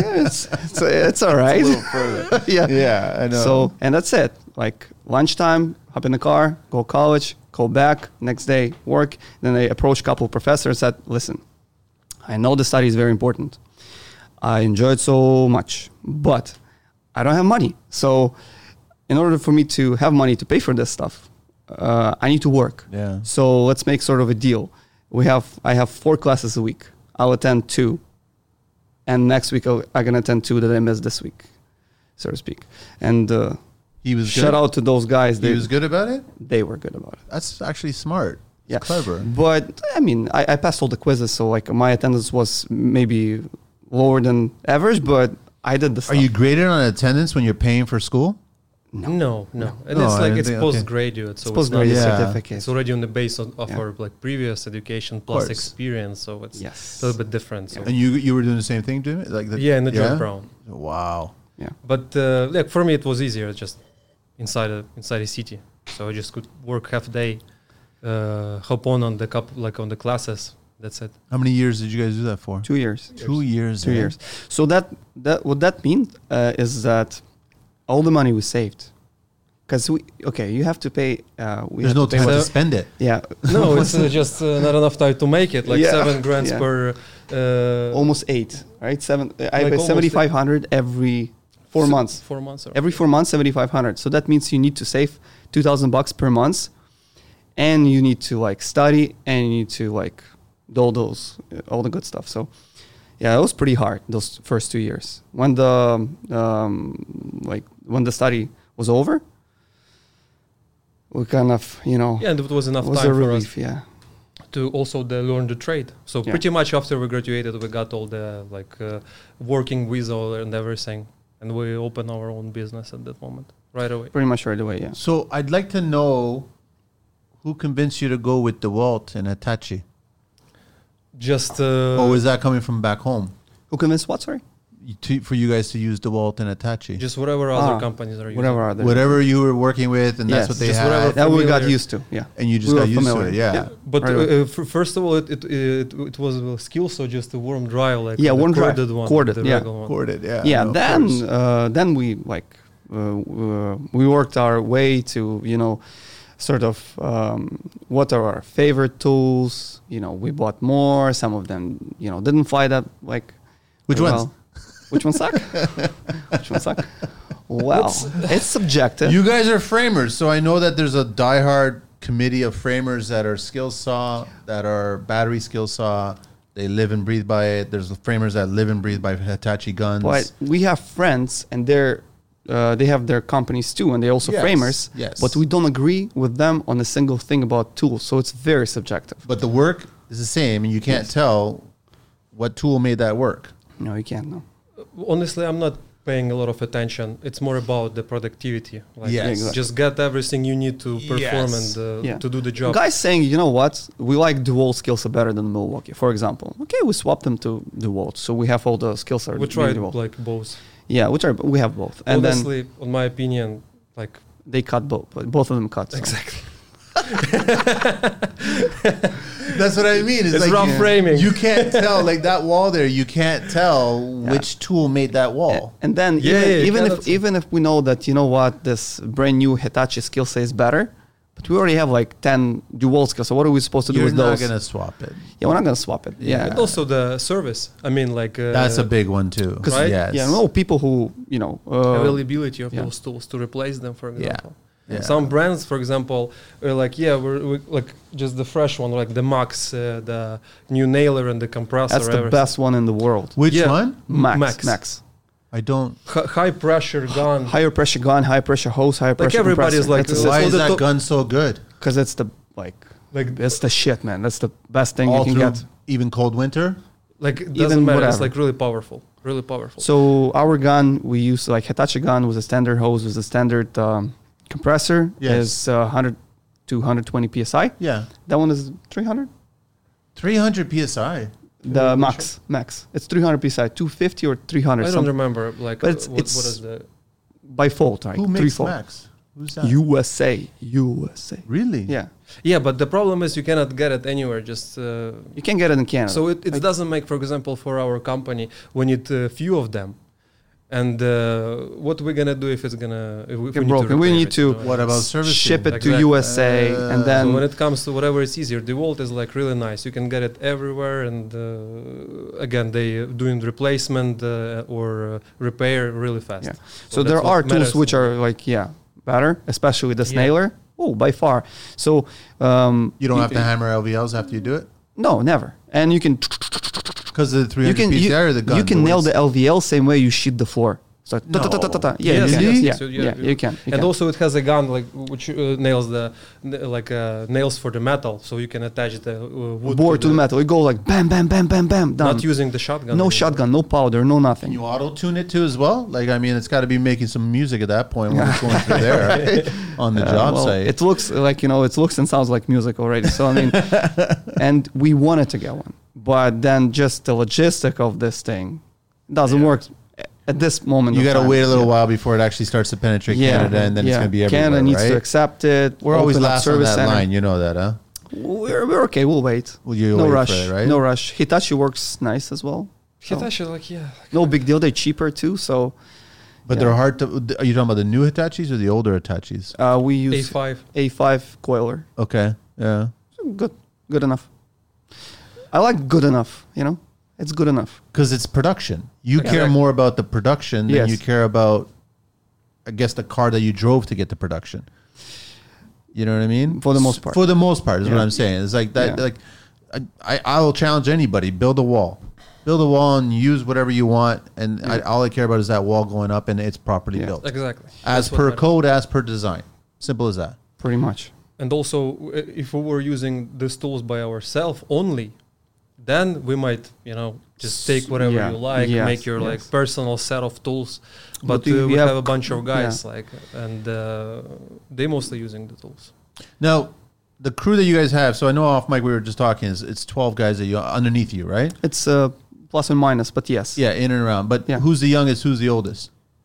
It's all right. yeah. Yeah, I know. So, and that's it. Like lunchtime, hop in the car, go college, go back, next day, work. Then I approached a couple of professors, said, listen, I know the study is very important. I enjoy it so much, but I don't have money. So in order for me to have money to pay for this stuff, I need to work. Yeah. So let's make sort of a deal. I have 4 classes a week. I'll attend 2. And next week I'm going to attend 2 that I missed this week, so to speak. And he was shout good. out to those guys. He was good about it? They were good about it. That's actually smart. It's Yeah. clever. But I mean, I passed all the quizzes, so like my attendance was maybe lower than average, but I did the Are stuff. you graded on attendance when you're paying for school? No. And No, it's I like didn't it's think- okay. postgraduate, so it's not, Postgraduate Yeah. certificate. it's already on the base of Yeah. our like previous education plus course. experience, so it's Yes. a little bit different. So. And you were doing the same thing, Jimmy? Like Yeah, in the George Brown. Wow. Yeah. But like for me, it was easier just inside a city. So I just could work half a day, hop on the on the classes. That's it. How many years did you guys do that for? 2 years. 2 years. 2 eh? years. So that what that means is that all the money we saved, because you have to pay. There's no time to spend it. Yeah, No, it's just not enough time to make it. Like Yeah. 7 grand Yeah. per. almost 8, right? 7. I Like pay almost 7,500 every 4 months. 4 months. Or Every 4 months, 7,500. So that means you need to save $2,000 per month, and you need to like study, and you need to like do all the good stuff. So yeah, it was pretty hard those first 2 years. When the study was over, we kind of yeah, and it was enough was a time for us relief. Yeah, to also learn the trade. So Yeah. pretty much after we graduated, we got all the working visa and everything, and we opened our own business at that moment right away. pretty much right away. Yeah. So I'd like to know who convinced you to go with DeWalt and Hitachi? Just Or is that coming from back home? Who convinced what? Sorry, For you guys to use DeWalt and Hitachi? just whatever other companies are using. whatever other. Whatever you were working with, and that's Yes, what they just had. whatever that we got familiar. used to. Yeah. And you just We got were used to familiar. it. Yeah. But Right away. first of all, it was a skill, so just a warm dry, like Yeah, the warm dry, corded one, corded, the yeah. regular one. Corded, yeah. Yeah, no, of course. then we we worked our way to sort of what are our favorite tools. We bought more. Some of them didn't fly that like. Which very ones? well. Which ones suck? Which ones suck? Well, it's subjective. You guys are framers, so I know that there's a diehard committee of framers that are skill saw, that are battery skill saw. They live and breathe by it. There's the framers that live and breathe by Hitachi guns. But we have friends, and they have their companies too, and they're also Yes, framers. yes. But we don't agree with them on a single thing about tools, so it's very subjective. But the work is the same, and you can't Yes. tell what tool made that work. No, you can't. No. Honestly, I'm not paying a lot of attention. It's more about the productivity. Like Yes. Exactly. just get everything you need to perform Yes. and Yeah. to do the job. Guys saying, you know what, we like DeWalt skills are better than Milwaukee, for example. Okay, we swapped them to DeWalt, so we have all the skills are We tried DeWalt. like both. Yeah, we have both, and Honestly, on my opinion, like then they cut both, but both of them cut. So. exactly. That's what I mean. It's rough framing. You can't tell, like that wall there. You can't tell which tool made that wall. And then Yeah, you even cannot- even if we know that this brand new Hitachi skill set is better, but we already have like 10 DeWalt skills. So what are we supposed to do You're with not those? gonna swap it. Yeah, we're not gonna swap it. Yeah, And also the service. I mean, like That's a big one too. 'Cause- Right? Yes. yeah. No, people who availability of yeah. those tools to replace them, for example. Yeah. Some brands, for example, are like, we like just the fresh one, like the Max, the new nailer and the compressor. that's the everything. best one in the world. Which Yeah. one? Max. I don't. High pressure gun. Higher pressure gun, high pressure hose, higher pressure everybody's compressor. like, That's Why so is the that to- gun so good? because it's the like it's the shit, man. That's the best thing All you can through, get. even cold winter. Like it Even doesn't matter. It's whatever. like really powerful. Really powerful. So our gun we use like Hitachi gun with a standard hose with a standard compressor Yes. is 100 to 120 psi. Yeah. That one is 300. 300 psi. The max. It's 300 psi, 250 or 300. I don't remember. Like, But what it's is the? by fault, right? Who makes Threefold. Max? Who's that? USA. Really? Yeah. Yeah, but the problem is you cannot get it anywhere. Just You can get it in Canada. so it doesn't make, for example, for our company, we need a few of them. And what we're gonna do if it's gonna if we Get need broken? to We repair need it, to you know? What about servicing? ship it Exactly. to USA and So then when it comes to whatever is easier, DeWalt is like really nice. You can get it everywhere, and again, they doing replacement or repair really fast. Yeah. that's So there what are tools matters. which are like better, especially the Yeah. Snailer. Oh, by far. So You don't have to hammer LVLs after you do it? No, never. And you can Because of the 300 PSI or the gun? you can The nail waist? the LVL same way you shoot the floor. So No. Yeah, Yes, you yes, can. yes. So You can. And also it has a gun like which nails the nails for the metal, so you can attach the wood Bore to the metal. It goes like bam, bam, bam, bam, bam. Done. Not using the shotgun. No anymore. shotgun, no powder, no nothing. Can you auto-tune it too as well? Like, I mean, it's got to be making some music at that point when it's going through there on the job Well, site. it looks like it looks and sounds like music already. So I mean, and we wanted to get one, but then just the logistic of this thing doesn't work at this moment. You of got to time. wait a little while before it actually starts to penetrate Canada, and then it's going to be everywhere, Canada needs right? to accept it. We're always open up last on service that center. line. You know that, huh? We're okay. We'll wait. Well, you No wait rush. for it, right? No rush. Hitachi works nice as well. So, Hitachi, like no big deal. They're cheaper too. So But they're hard to. Are you talking about the new Hitachis or the older Hitachis? we use A5. A5 coiler. Okay, yeah. Good enough. I like good enough. It's good enough. Because it's production. You care Exactly. more about the production than Yes. you care about, I guess, the car that you drove to get the production. You know what I mean? For the most part. For the most part is what Yeah. I'm saying. It's like that. Yeah. Like, I will challenge anybody: build a wall, and use whatever you want, and all I care about is that wall going up and it's properly Yeah. built, Exactly. as That's what per matters. code, as per design. Simple as that. Pretty much. And also, if we were using these tools by ourselves only, then we might, just take whatever Yeah. you like, Yes, make your like yes. personal set of tools. But But we we have have a bunch of guys and they mostly using the tools. Now, the crew that you guys have. So I know off mic we were just talking. It's 12 guys that you underneath you, right? It's plus and minus, but yes. Yeah, in and around. But Yeah. who's the youngest? Who's the oldest?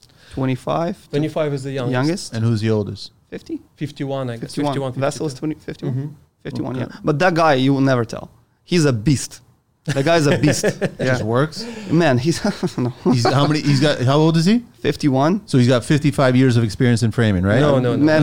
25. 25 is the youngest. And who's the oldest? 50? 51, I guess. 51. 51, Vessel is 52. 51. Mhm. 51, Okay. yeah. But that guy, you will never tell. He's a beast. The guy's a beast. Just works. Man, he's no. He's how many? He's got. How old is he? 51. So he's got 55 years of experience in framing, right? No. Man,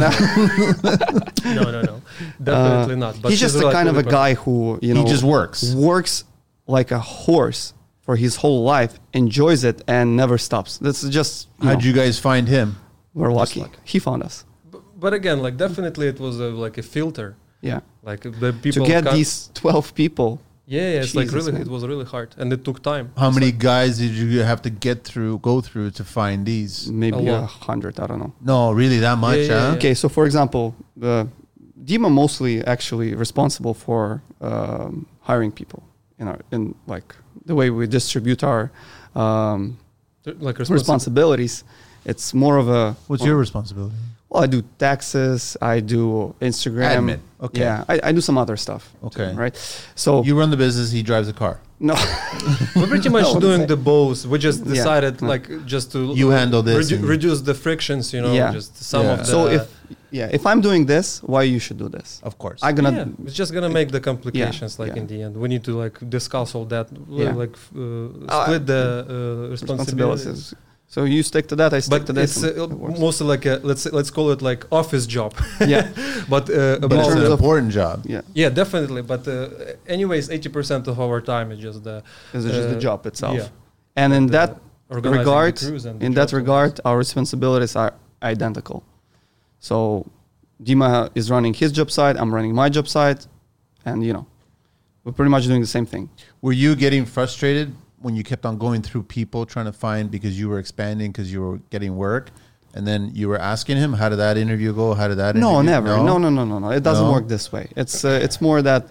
No. Definitely not. But he's just the like kind of a really guy who, He just works. works like a horse for his whole life, enjoys it, and never stops. That's just, How'd you guys find him? we're lucky. lucky. He found us. But again, like definitely it was like a filter. Yeah. Like the people To get cut- these 12 people. Yeah, it's like Jesus, really, man. it was really hard, and it took time. How It's many like- guys did you have to go through to find these? Maybe A lot. 100, I don't know. No, really that much, Yeah, huh? yeah. Okay, so for example, Dima mostly actually responsible for hiring people in like the way we distribute our like responsibilities. It's more of a What's your responsibility? well, I do taxes, I do Instagram. Admin, okay. Yeah, I do some other stuff. Okay. Too, right. So You run the business. He drives the car. no, We're pretty much No, doing it's- the both. We just Yeah. decided Yeah. like just to You handle this and- reduce the frictions, Yeah. just some Yeah. of the. so if I'm doing this, why you should do this? Of course. I'm gonna yeah, it's just gonna make the complications like yeah. in the end. We need to like discuss all that, Yeah. like split the responsibilities. responsibilities. So you stick to that, I stick But to this. it's and it works. mostly like a let's call it like office job. yeah, but but in it's terms an of- important job. yeah. yeah, definitely. But anyways, 80% of our time is just the It's just the job itself. yeah. And in that organizing regard, the crews and the in that jobs. regard, our responsibilities are identical. So Dima is running his job site, I'm running my job site, and we're pretty much doing the same thing. Were you getting frustrated when you kept on going through people trying to find because you were expanding because you were getting work, and then you were asking him, how did that interview go? How did that? No, interview? never. No. It doesn't No? work this way. It's more that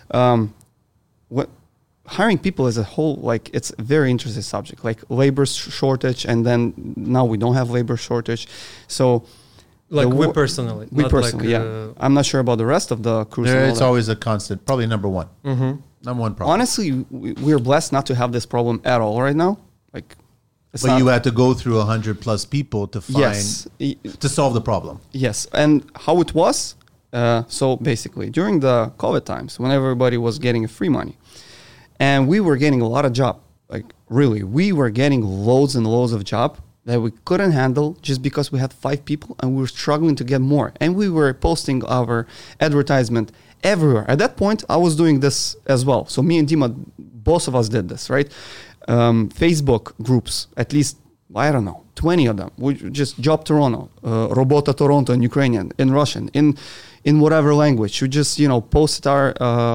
what hiring people as a whole, like it's a very interesting subject, like labor shortage, and then now we don't have labor shortage, so. Like the we wo- personally, We not personally, like, yeah. I'm not sure about the rest of the crews. and all It's that. always a constant, probably number one. Mhm. Number one problem. Honestly, we're blessed not to have this problem at all right now. Like, it's But not- you had to go through 100 plus people to find yes, to solve the problem. yes. And how it was, so basically during the COVID times, when everybody was getting free money, and we were getting a lot of job, like really, we were getting loads and loads of job that we couldn't handle just because we had 5 people and we were struggling to get more. And we were posting our advertisement everywhere. At that point, I was doing this as well. So me and Dima, both of us did this, right? Facebook groups, at least, I don't know, 20 of them. We just Job Toronto, Robota Toronto in Ukrainian, in Russian, in whatever language. We just, posted our,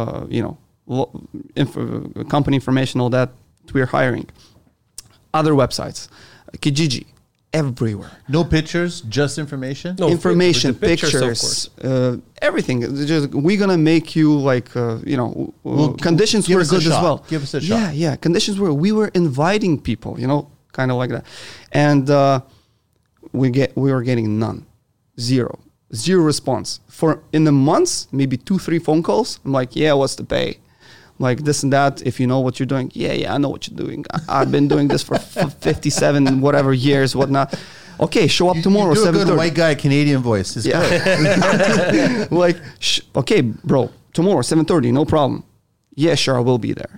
company information, all that we're hiring. Other websites, Kijiji, everywhere. No pictures, just information. No, Information, with the pictures, pictures, everything. It's just, we're gonna make you like, conditions give were us a good as shot. well. Give us a Yeah, shot. yeah. Conditions we were inviting people, kind of like that, and we were getting none, zero response for in the months, maybe 2-3 phone calls. I'm like, yeah, what's the pay? Like this and that, if you know what you're doing. Yeah, I know what you're doing. I've been doing this for 57 whatever years, whatnot. Okay, show up tomorrow, You do a good 7:30. white guy Canadian voice. It's good. Yeah. Like, okay, bro, tomorrow, 7:30, no problem. Yeah, sure, I will be there.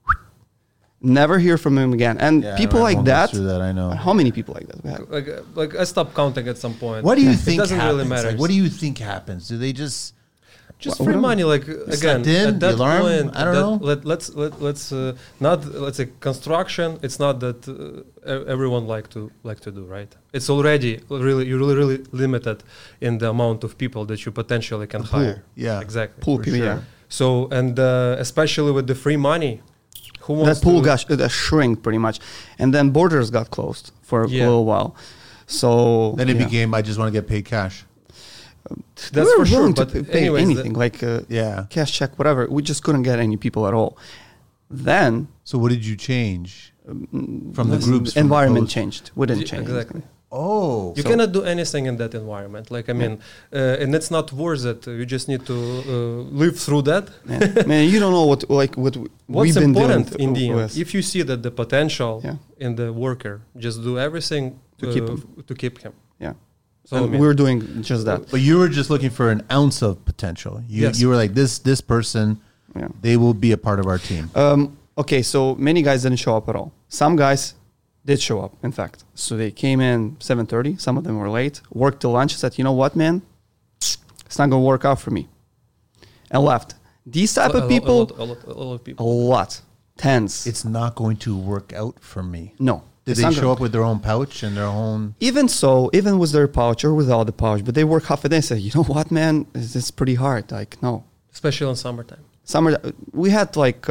Never hear from him again. And Yeah, people like everyone goes that, through that, I know. how many people like that we have? Like I stopped counting at some point. What do you It think doesn't happens? really matter. Like, what do you think happens? Do they just Free money, like again, sucked in, at that you learn? point, I don't know. Let's not let's say construction. It's not that everyone like to do, right? It's already really limited in the amount of people that you potentially can hire. Yeah. Exactly. Pool For people, sure. yeah. So and especially with the free money, who wants That pool to, got shrink pretty much. And then borders got closed for a Yeah. little while. So Then it yeah. became, I just want to get paid cash. That's we for were sure. willing to But pay anyways, anything, like Yeah. cash check, whatever. We just couldn't get any people at all. Then So what did you change from the groups? from environment those- changed. We didn't change exactly. Oh. You cannot do anything in that environment. Like I mean, and it's not worth it. You just need to live through that. Yeah. Man, you don't know what What's we've been important dealing in the end, with. if you see that the potential Yeah. in the worker, just do everything to keep him. Yeah. So And I mean, we're doing just that. But you were just looking for an ounce of potential. Yes. You were like, this person, Yeah. they will be a part of our team. Okay, so many guys didn't show up at all. Some guys did show up, in fact. So they came in 7:30. Some of them were late. Worked till lunch. Said, you know what, man, it's not gonna work out for me, and left. These type of people, a lot of people. a lot, tens. It's not going to work out for me. No. Did It's they not show gonna- up with their own pouch and their own? Even so, even with their pouch or without the pouch, but they work half a day and say, you know what, man, it's pretty hard. Like, no. Especially in summertime. Summer, we had like,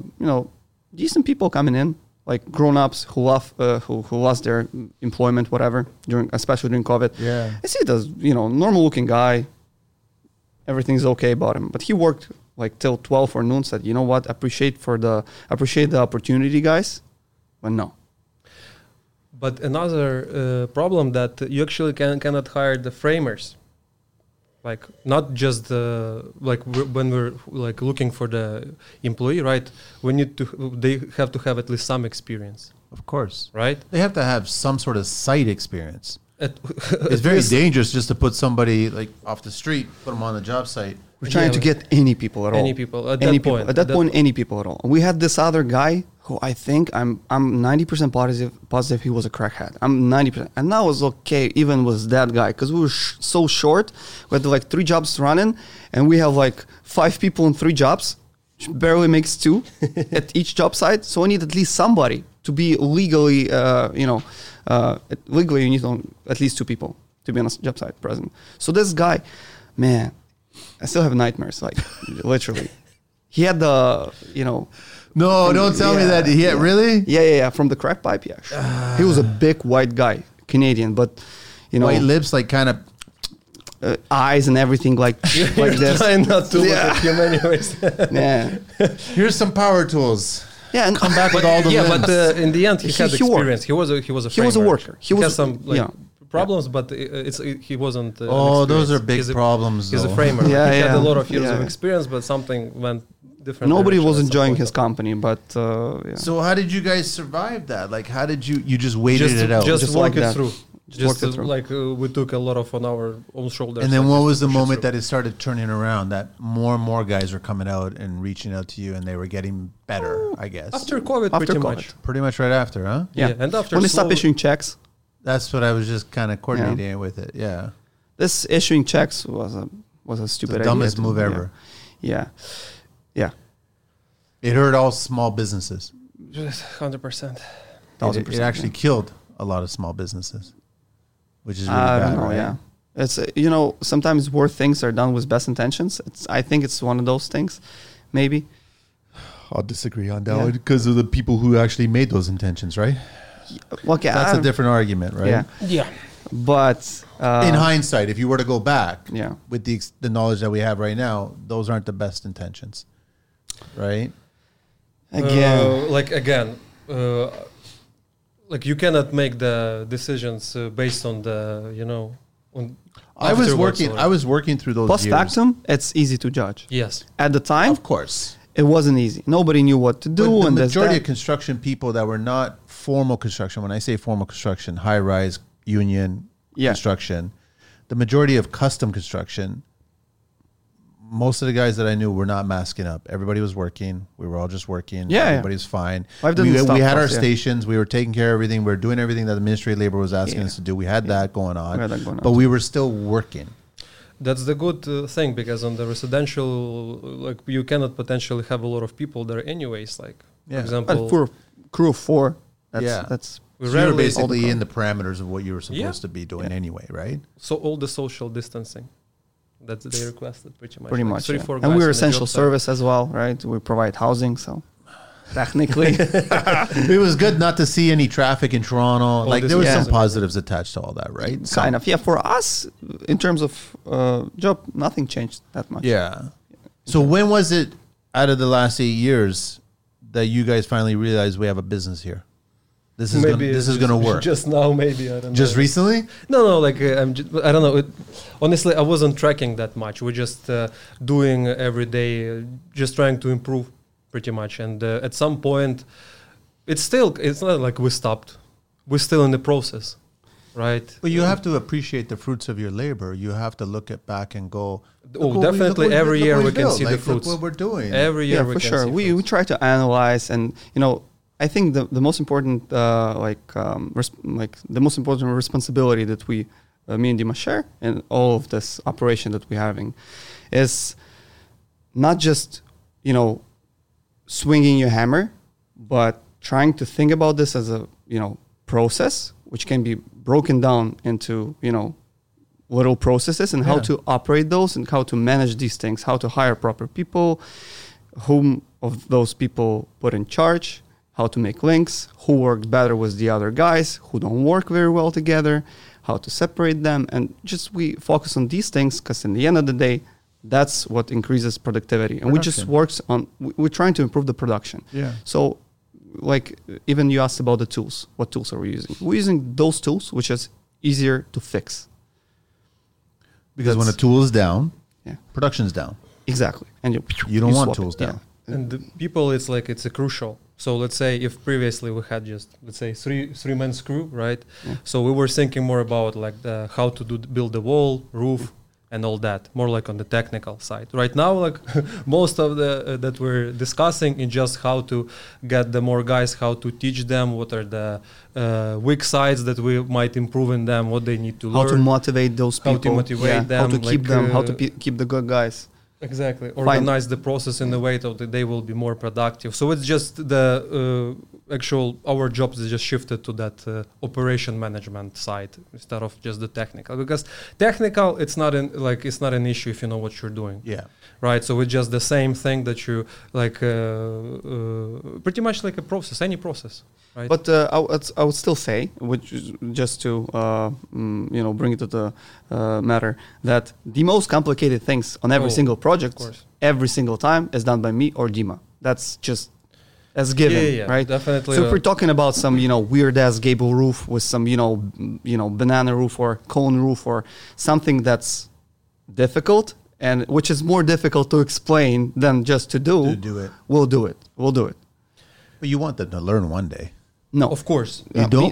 decent people coming in, like grown-ups who lost their employment, whatever, especially during COVID. Yeah. I see this, normal-looking guy. Everything's okay about him, but he worked like till 12 or noon. Said, you know what, appreciate the opportunity, guys, but no. But another problem that you actually cannot hire the framers. Like not just when we're like looking for the employee, right? They have to have at least some experience, Of course. right? They have to have some sort of site experience. It's At very least dangerous just to put somebody like off the street, put them on the job site. We're trying to get any people at all. Any people at Any that people. point. At that point, any people at all. We had this other guy who I think I'm 90% positive he was a crackhead. I'm 90%, and that was okay even with that guy because we were so short. We had like 3 jobs running, and we have like 5 people in 3 jobs, which barely makes 2 at each job site. So we need at least somebody to be legally, legally you need at least 2 people to be on a job site present. So this guy, man, I still have nightmares, like literally. He had the, No, don't tell me that. Really? Yeah, from the crack pipe, yeah. He was a big white guy, Canadian, but, White lips, like kind of. eyes and everything like this. Trying not to look Yeah. at him anyways. Yeah. Here's some power tools. Yeah, and Come back with all the Yeah, limbs. but in the end, he had He worked. experience. He was a He was a framer. worker. He has some problems, Yeah. but he wasn't. Oh, those are big He's a- problems. He's a though. framer. Yeah, He had yeah. a lot of years of Yeah. experience, but something went different. Nobody direction was at some enjoying point his of- company, but yeah. So how did you guys survive that? Like, how did you just waited just it out? just Just work like it that. through. Just work it through. Like we took a lot of on our own shoulders. And then and what just was the push it moment through. that it started turning around? That more and more guys were coming out and reaching out to you, and they were getting better. I guess After COVID, After pretty COVID. much. pretty much right after, huh? Yeah. And after when they stopped slowly- issuing checks, That's what I was just kind of coordinating it with it. Yeah, this issuing checks was a stupid the idea. dumbest move Yeah. ever. Yeah. Yeah. It hurt all small businesses. 100%. It actually killed a lot of small businesses, which is really I bad, don't know, right? yeah. It's sometimes worse things are done with best intentions. I think it's one of those things, maybe. I'll disagree on that Yeah. one because of the people who actually made those intentions, right? Okay, That's a different argument, right? Yeah, Yeah. but In hindsight, if you were to go back, yeah, with the knowledge that we have right now, those aren't the best intentions, right? again, Like you cannot make the decisions based on the on. I was afterwards working. or- I was working through those post years. factum, it's easy to judge. Yes. At the time, Of course. it wasn't easy. Nobody knew what to do, But the and this, majority that. of construction people that were not formal construction, when I say formal construction, high rise, union Yeah. construction, the majority of custom construction, most of the guys that I knew were not masking up. Everybody was working. We were all just working. Yeah, yeah. Everybody was fine. I've done the We stop had our loss, yeah. stations. We were taking care of everything. We were doing everything that the Ministry of Labor was asking Yeah. us to do. We had that going on. We had that going on. But we were still working. That's the good thing because on the residential, like you cannot potentially have a lot of people there anyways. Like Yeah. for example, But for a crew of 4, that's we So you were rarely basically in the parameters of what you were supposed Yeah. to be doing anyway, right? so all the social distancing that they requested pretty much. pretty Like much. 3, Yeah. 4 And guys we're on the essential job site. service as well, right? We provide housing, so technically, It was good not to see any traffic in Toronto. Like this there was is some amazing. positives attached to all that, right? kind of. Yeah, for us, in terms of job, nothing changed that much. Yeah. So when was it out of the last 8 years that you guys finally realized we have a business here? This is Maybe this is just- going to work. Just now, maybe I don't know. Just recently? No, like I don't know. Honestly, I wasn't tracking that much. We're just doing every day, just trying to improve pretty much. And at some point, it's not like we stopped. We're still in the process, right? But you have to appreciate the fruits of your labor. You have to look it back and go. Oh, definitely. Every year we can see the fruits. Look what we're doing. Every year Yeah, we for can sure. see We fruits. try to analyze, and I think the most important the most important responsibility that we, me and Dima share, in all of this operation that we're having, is not just swinging your hammer, but trying to think about this as a process which can be broken down into little processes and how Yeah. to operate those and how to manage these things, how to hire proper people, whom of those people put in charge, how to make links, who worked better with the other guys, who don't work very well together, how to separate them, and just we focus on these things because in the end of the day, that's what increases productivity. And we just Production. works on, we're trying to improve the production. Yeah. So like even you asked about the tools, what tools are we using? We're using those tools, which is easier to fix. Because when a That's- tool is down, Yeah, production's down. exactly. And You don't want swap it. tools down. Yeah. And the people, it's a crucial. So let's say if previously we had just three-man crew, right? Yeah. So we were thinking more about like how to build the wall, roof, and all that, more like on the technical side. Right now, like most of the that we're discussing is just how to get the more guys, how to teach them, what are the weak sides that we might improve in them, what they need to How learn. to motivate those How people. to motivate how them, to keep like, them, how to uh, keep the good guys. Exactly. Organize the process in a way that they will be more productive. So it's just the our jobs is just shifted to that operation management side instead of just the technical. Because technical, it's not an issue if you know what you're doing. Yeah. Right. So it's just the same thing that you like, pretty much like a process, any process. Right. But I would still say, which is just to bring it to the matter, that the most complicated things on every Oh, single project, course. every single time, is done by me or Dima. That's just as given, Yeah, right? definitely. So if we're talking about some weird ass gable roof with some banana roof or cone roof or something that's difficult, and which is more difficult to explain than just to do. To do it. We'll do it. We'll do it. But you want them to learn one day. No, Of course. You don't?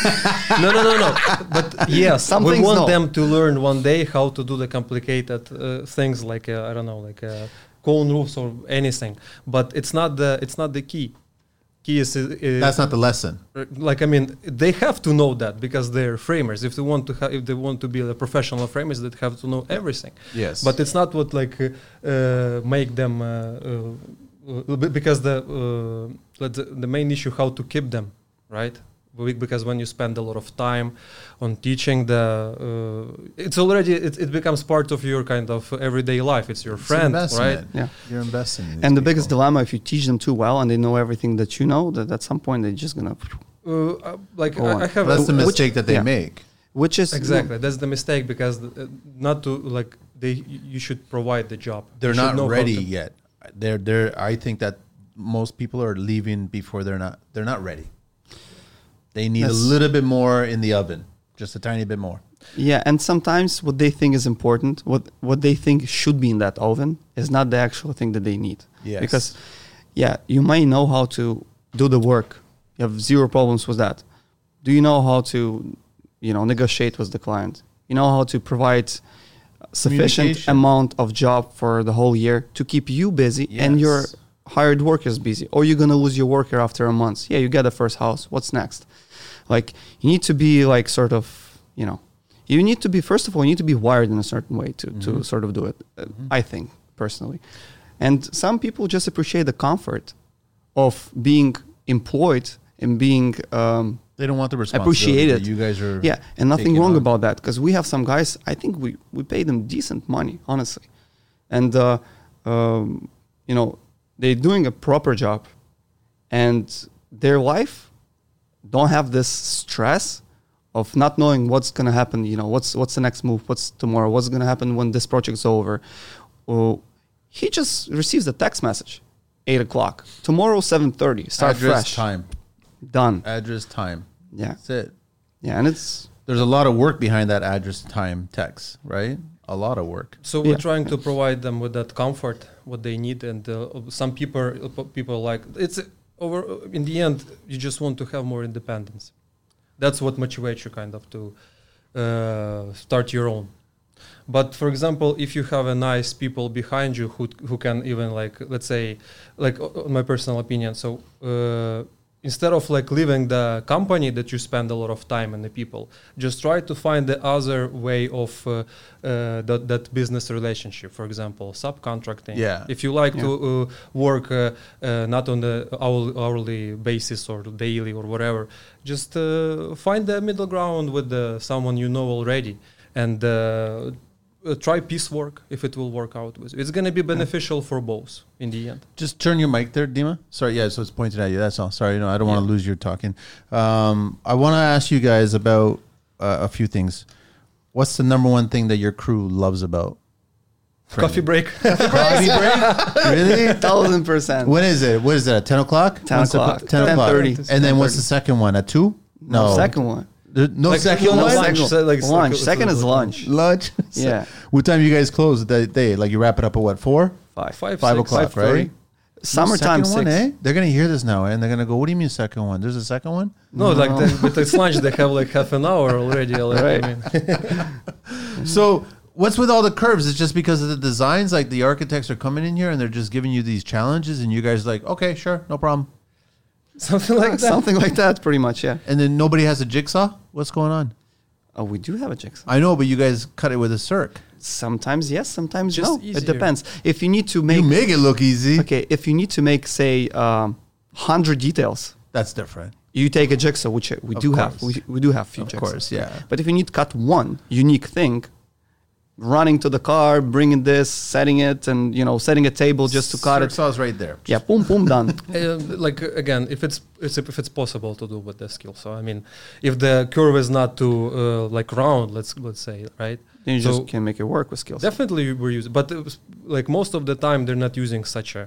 No. But yes, Some we things want no. them to learn one day how to do the complicated things like I don't know, like cone roofs or anything. But it's not the key. Key is That's not the lesson. like I mean they have to know that because they're framers. If they want to if they want to be a professional framers, they have to know everything. Yes. But it's not what like make them because the main issue how to keep them, right? Because when you spend a lot of time on teaching it's already it becomes part of your kind of everyday life. It's your friend, right? investment. Yeah. You're investing in these and the biggest people. dilemma, if you teach them too well and they know everything that you know, that at some point they're just gonna, Like Go on. I have That's the Which- mistake that they yeah. make. which is exactly that's the mistake because not to like you should provide the job. They're You should not know how ready to- yet. I think that most people are leaving before they're not ready. They need That's- a little bit more in the oven, just a tiny bit more. Yeah, and sometimes what they think is important, what they think should be in that oven, is not the actual thing that they need. Yes. Because, yeah, you might know how to do the work. You have zero problems with that. Do you know how to, negotiate with the client? You know how to provide sufficient Communication. amount of job for the whole year to keep you busy and your Yes. hired workers busy, or you're gonna lose your worker after a month. Yeah, you get the first house. What's next? Like you need to be like sort of, you need to be, first of all, you need to be wired in a certain way to sort of do it. I think personally, and some people just appreciate the comfort of being employed and being They don't want the responsibility appreciated. that you guys are. Yeah, and nothing taking wrong on. about that because we have some guys. I think we pay them decent money, honestly, and they're doing a proper job, and their life don't have this stress of not knowing what's gonna happen. What's the next move? What's tomorrow? What's gonna happen when this project's over? He just receives a text message, 8:00 tomorrow, 7:30. Start Address, fresh. time. Done. Address, time. Yeah, That's it. yeah, and it's. There's a lot of work behind that address, time text, right? A lot of work. So we're Yeah. trying to provide them with that comfort, what they need, and some people like it's over. In the end, you just want to have more independence. That's what motivates you kind of to start your own. But for example, if you have a nice people behind you who can even like, let's say, like my personal opinion. So instead of like leaving the company that you spend a lot of time and the people, just try to find the other way of that business relationship. For example, subcontracting. Yeah. If you like to work not on the hourly basis or daily or whatever, just find the middle ground with someone you know already and try piecework if it will work out with you. It's going to be beneficial for both in the end. Just turn your mic there, Dima. Sorry, yeah, so it's pointed at you. That's all. Sorry, I don't want to lose your talking. I want to ask you guys about a few things. What's the number one thing that your crew loves about Coffee break. Coffee break? Really? 1,000%. When is it? What is that? 10 o'clock? 10 When's the o'clock. 10 o'clock. 10:30. And then what's the second one? At 2? No. Second one. No Like, second no one? lunch. So, like, lunch. so- Second so- is lunch. Lunch? Yeah. What time you guys close that day? Like you wrap it up at what, 4? 5. 5 o'clock, 5:30. right? Summertime, second 6. one, eh? They're going to hear this now, and they're going to go, what do you mean second one? There's a second one? No, like but it's lunch. They have like half an hour already. Like, Right. I mean, So what's with all the curves? It's just because of the designs? Like the architects are coming in here and they're just giving you these challenges and you guys are like, okay, sure, no problem. something like that. Something like that, pretty much, yeah. And then nobody has a jigsaw? What's going on? Oh, we do have a jigsaw. I know, but you guys cut it with a circ. Sometimes yes, sometimes Just no. easier. It depends. If you need to You make, make it look easy. okay, if you need to make, say, 100 details, That's different. you take a jigsaw, which we Of do have. course. We do have few Of jigsaws. course, yeah. But if you need to cut one unique thing, running to the car, bringing this, setting it, and setting a table just to cut it. Saw's right there. Yeah, boom, boom, done. Like again, if it's possible to do with the skill. So I mean, if the curve is not too like round, let's say, right? Then you So just can make it work with skills. definitely we're using, but it was, like most of the time they're not using such a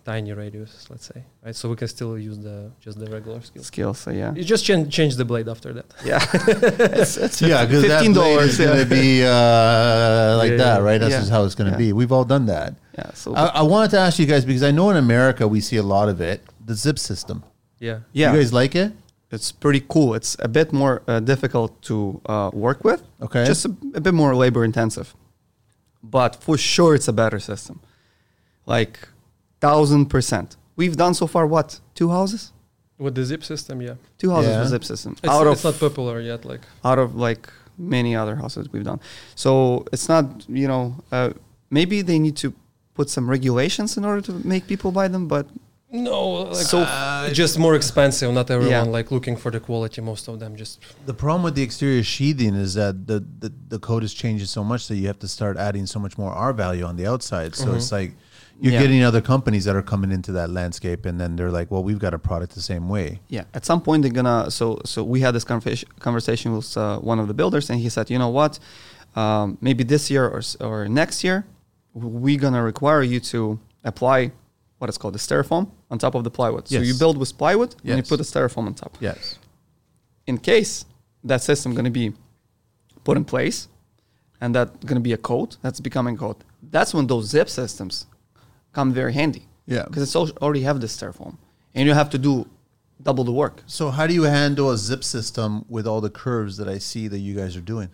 tiny radius, let's say, right? So we can still use just the regular skills. Skills, so yeah. You just change the blade after that. Yeah. it's Yeah, because that blade is going to be like Yeah, that, yeah. right? That's Yeah. just how it's going to Yeah. be. We've all done that. Yeah, so I wanted to ask you guys, because I know in America we see a lot of it, the zip system. Yeah. yeah, You guys like it? it's pretty cool. It's a bit more difficult to work with. Okay. Just a bit more labor intensive. But for sure, it's a better system. Like 1,000%. We've done so far what? 2 houses? With the zip system, yeah. 2 houses Yeah. with zip system. It's not popular yet. Like out of like many other houses we've done. So it's not, maybe they need to put some regulations in order to make people buy them, but no, like, So- just more expensive. Not everyone Yeah. like looking for the quality. Most of them just The problem with the exterior sheathing is that the code is changing so much that you have to start adding so much more R value on the outside. So it's like you're Yeah. getting other companies that are coming into that landscape, and then they're like, well, we've got a product the same way. yeah, at some point they're gonna. So we had this conversation with one of the builders, and he said, you know what, maybe this year or next year, we're gonna require you to apply what is called the styrofoam on top of the plywood. So Yes. you build with plywood, and you Yes. put the styrofoam on top. Yes. In case that system gonna be put in place, and that's gonna be a code that's becoming code. That's when those zip systems come very handy. Yeah. Because it's already have this styrofoam, and you have to do double the work. So how do you handle a zip system with all the curves that I see that you guys are doing?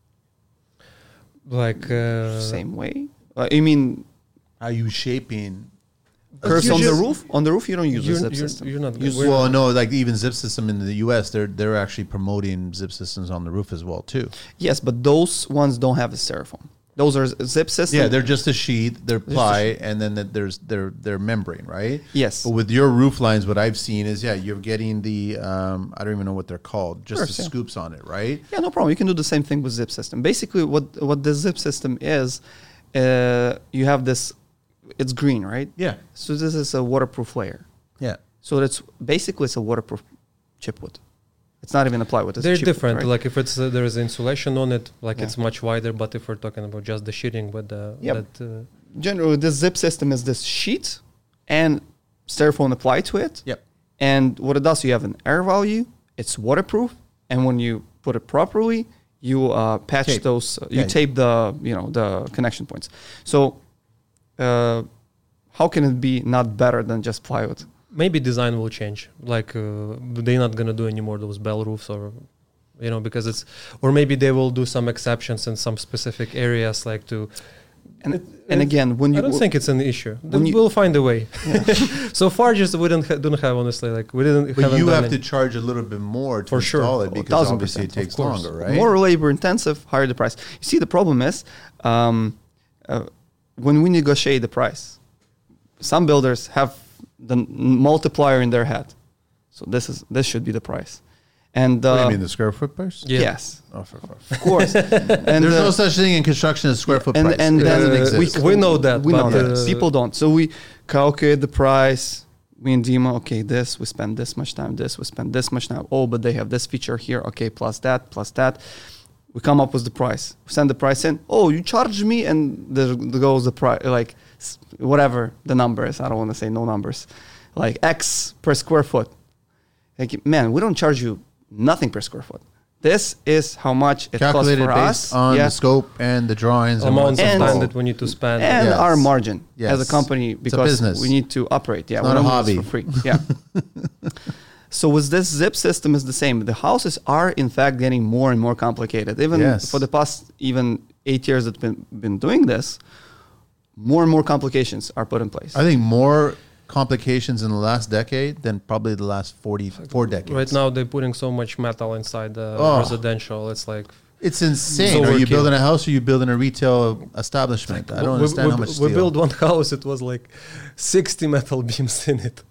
like Same way. You mean Are you shaping? curves you on the just- roof? On the roof, you don't use a You're- zip you're- system. you're not- Use- we're- Well, no, like even zip system in the U.S., they're actually promoting zip systems on the roof as well too. yes, but those ones don't have a styrofoam. Those are zip systems. Yeah, they're just a sheet, they're ply, and then there's their membrane, right? Yes. But with your roof lines, what I've seen is, you're getting the I don't even know what they're called, just Sure, the yeah. scoops on it, right? Yeah, no problem. You can do the same thing with zip system. Basically, what the zip system is, you have this. It's green, right? Yeah, So this is a waterproof layer. yeah. So it's a waterproof chipwood. It's not even a plywood. It's they're chipwood, different. right? Like if it's there is insulation on it, like Yeah. it's much wider. But if we're talking about just the sheeting with the Yep. that, Generally, this zip system is this sheet and styrofoam applied to it. Yep. And what it does, you have an air value. It's waterproof, and when you put it properly, you patch Tape. those. You Yeah. tape the connection points. So, how can it be not better than just plywood? maybe design will change. Like they're not gonna do any more those bell roofs or because it's, or maybe they will do some exceptions in some specific areas, like to. And again, when you I don't think it's an issue. when you- We'll find a way. So far, just we don't have honestly, like we didn't. But haven't you done have to it. charge a little bit more to For sure. install it, because 1000%, obviously it of takes course. longer, right? more labor intensive, higher the price. You see, the problem is when we negotiate the price, some builders have the multiplier in their head. So this should be the price. And What do you mean, the square foot price? Yeah. yes, Oh, for fuck. of course. And There's no such thing in construction as square foot and price. and It then doesn't exist. we know that, we know but, that people don't. So we calculate the price. We in Dima, okay, this we spend this much time. This we spend this much time. Oh, but they have this feature here. Okay, plus that, plus that. We come up with the price. We send the price in. Oh, you charge me, and there goes the price. Like whatever the number is. I don't want to say no numbers. Like X per square foot. Like man, we don't charge you nothing per square foot. This is how much it costs Calculated for based us. on Yeah. the scope and the drawings amounts of And- time that we need to spend. And Yes. our margin as Yes. a company, It's a because business. we need to operate. Yeah, It's not we a don't do this hobby. for free. Yeah. So with this zip system is the same. The houses are in fact getting more and more complicated. Even Yes. for the past 8 years that we've been doing this, more and more complications are put in place. I think more complications in the last decade than probably the last 44 decades. Right now, they're putting so much metal inside the Oh. residential. It's like It's insane. It's Are you overkill. building a house or are you building a retail establishment? I don't understand how much steel. we built one house. It was like 60 metal beams in it.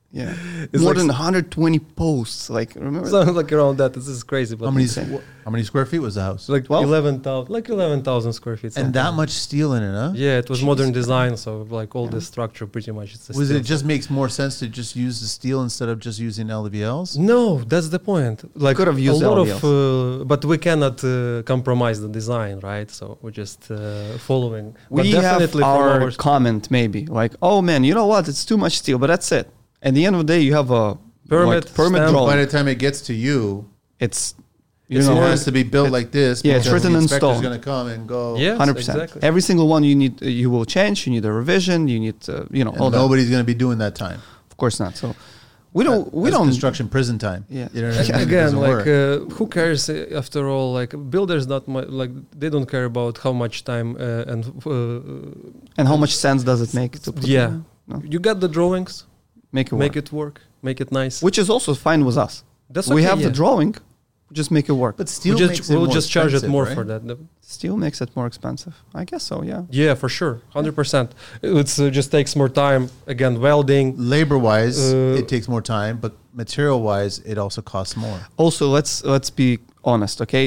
Yeah. It's More like than 120 posts. Like, remember? something like around that. This is crazy. But How many square feet was the house? like 12? 11,000 square feet. And something that like much steel in it, huh? Yeah, it was modern Jeez. design, so like all the structure pretty much. It's the Was steel. it just makes more sense to just use the steel instead of just using LVLs? No, that's the point. Like Could have used a lot LVLs. but we cannot compromise the design, right? So we're just following. But We have definitely from our comment maybe like, oh man, you know what? It's too much steel, but that's it. At the end of the day, you have a Permit, permit stamp. drawing. By the time it gets to you, It's it has to be built like this. Yeah, it's because written the in inspector's stone. going to come and go. Yes, 100%. exactly. Every single one you need, you will change. You need a revision. You need, And all that. nobody's going to be doing that time. Of course not. So we don't. We That's don't. construction prison time. Yeah. You know what I mean? It Again, doesn't like work. who cares after all? Like builders, not like they don't care about how much time And how much sense does it make to put yeah. No. You got the drawings, Make it work. make it work, make it nice. Which is also fine with us. That's We okay, have yeah. the drawing. Just make it work. But steel We'll just charge it more for that. that. Steel makes it more expensive. I guess so. Yeah. Yeah, for sure, 100%. It's just takes more time. Again, welding. Labor-wise, Uh, it takes more time, but material-wise, it also costs more. Also, let's be honest. Okay.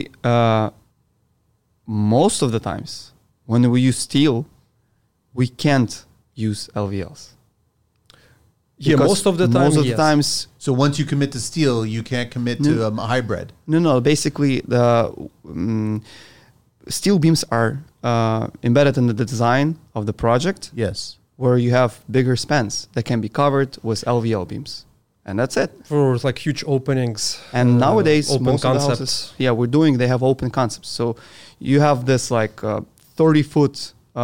Most of the times when we use steel, we can't use LVLs. Yeah, Because most of the time. Most of the yes. times, So once you commit to steel, you can't commit to a hybrid. no. Basically, the steel beams are embedded in the design of the project, Yes. where you have bigger spans that can be covered with LVL beams, and that's it. For like huge openings. And nowadays, open most of the concepts. houses, they have open concepts. So you have this like 30-foot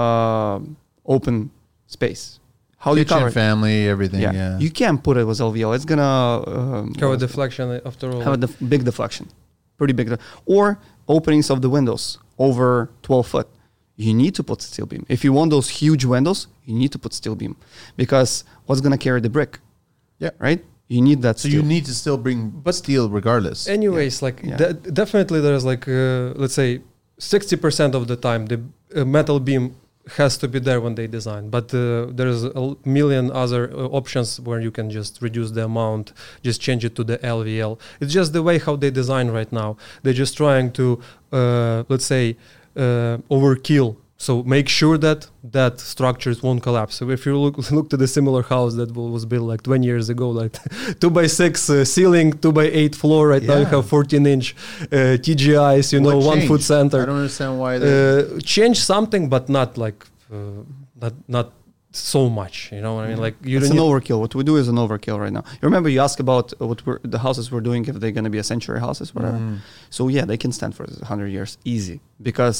open space. How do you Kitchen, cover it? family, everything. Yeah. You can't put it with LVL. It's gonna Cover deflection after all. have a big deflection, pretty big. Or openings of the windows over 12 foot. You need to put steel beam. If you want those huge windows, you need to put steel beam, because what's gonna carry the brick? Yeah. Right. You need that. So steel. you need to still bring steel regardless. Anyways, like Yeah. definitely there's like let's say 60% of the time the metal beam has to be there when they design, but there's a million other options where you can just reduce the amount, just change it to the LVL. It's just the way how they design right now. They're just trying to let's say overkill. So make sure that structures won't collapse. So if you look to the similar house that was built like 20 years ago, like 2x6 ceiling, 2x8 floor. Right now you Yeah. have 14-inch TGIs. You know, What 1 foot changed? center. I don't understand why. They Change something, but not like not so much. You know what I mean? Like you It's don't an need, overkill. What we do is an overkill right now. You remember you asked about the houses we're doing, if they're going to be a century houses, whatever. So yeah, they can stand for 100 years easy, because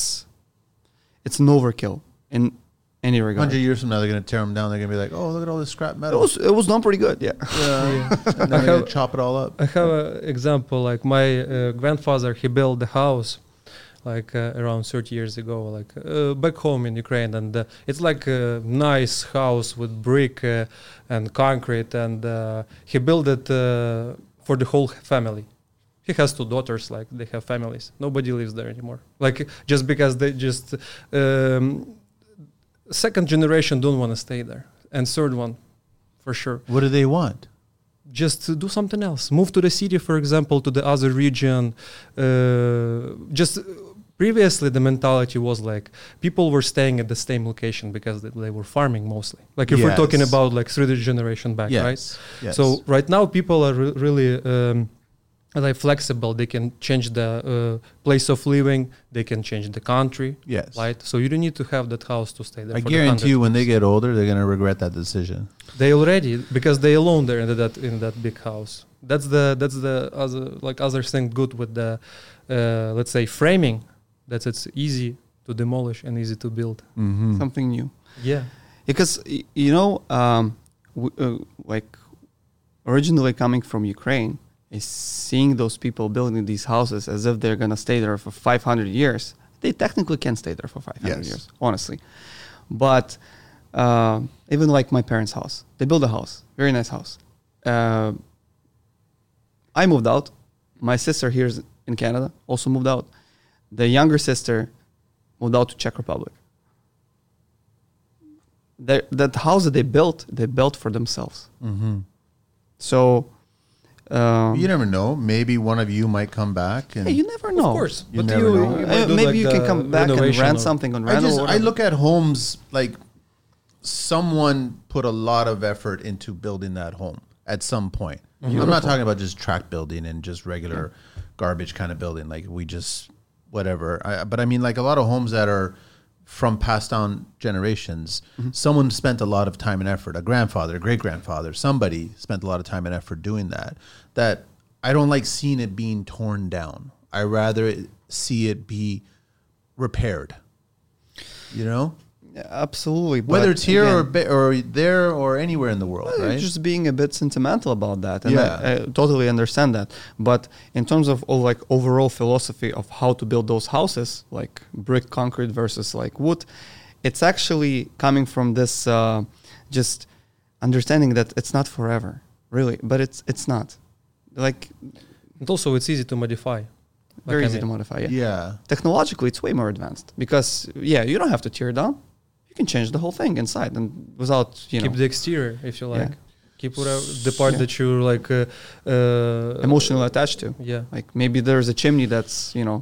it's an overkill in any regard. 100 years from now, they're going to tear them down. They're going to be like, oh, look at all this scrap metal. It was done pretty good, yeah. Yeah. And then they're going to chop it all up. I have an example. Like my grandfather, he built the house like around 30 years ago, like back home in Ukraine, and it's like a nice house with brick and concrete, and he built it for the whole family. He has 2 daughters, like they have families. Nobody lives there anymore. Like just because they just second generation don't want to stay there, and third one, for sure. What do they want? Just to do something else. Move to the city, for example, to the other region. Just previously, the mentality was like people were staying at the same location because they were farming mostly. Like if we're talking Yes. about like 3rd generation back, right? Yes. So right now, people are really like flexible. They can change the place of living. They can change the country. Yes. Right. So you don't need to have that house to stay there. I for the guarantee 100 you, when they years. get older, they're going to regret that decision. They already, because they alone there in that big house. That's the other thing good with the let's say framing, that it's easy to demolish and easy to build. Mm-hmm. Something new. Yeah. Because, like originally coming from Ukraine, is seeing those people building these houses as if they're going to stay there for 500 years. They technically can stay there for 500 Yes. years, honestly. But even like my parents' house, they built a house, very nice house. I moved out. My sister here in Canada also moved out. The younger sister moved out to Czech Republic. That house that they built for themselves. Mm-hmm. So You never know. Maybe one of you might come back. And hey, you never know. Of course. You But never know. might do Maybe like you can the come back and renovation rent or- something on I rental. or I whatever. look at homes like someone put a lot of effort into building that home at some point. I'm not talking about just tract building and just regular garbage kind of building, like we just whatever. But I mean, like a lot of homes that are from passed down generations. Someone spent a lot of time and effort. A grandfather, a great grandfather, somebody spent a lot of time and effort doing that. That I don't like seeing it being torn down. I rather see it be repaired. You know, Yeah, absolutely. whether but it's here again, or there or anywhere in the world, right? just being a bit sentimental about that, and Yeah. I totally understand that. But in terms of like overall philosophy of how to build those houses, like brick, concrete versus like wood, it's actually coming from this just understanding that it's not forever, really. But it's not. Like And also, it's easy to modify. very Like, I easy to mean, modify. Yeah. Yeah. Technologically, it's way more advanced because you don't have to tear down. You can change the whole thing inside and without Keep the exterior if you like. Yeah. Keep whatever, the part Yeah. that you're like emotionally attached to. Yeah. Like maybe there's a chimney that's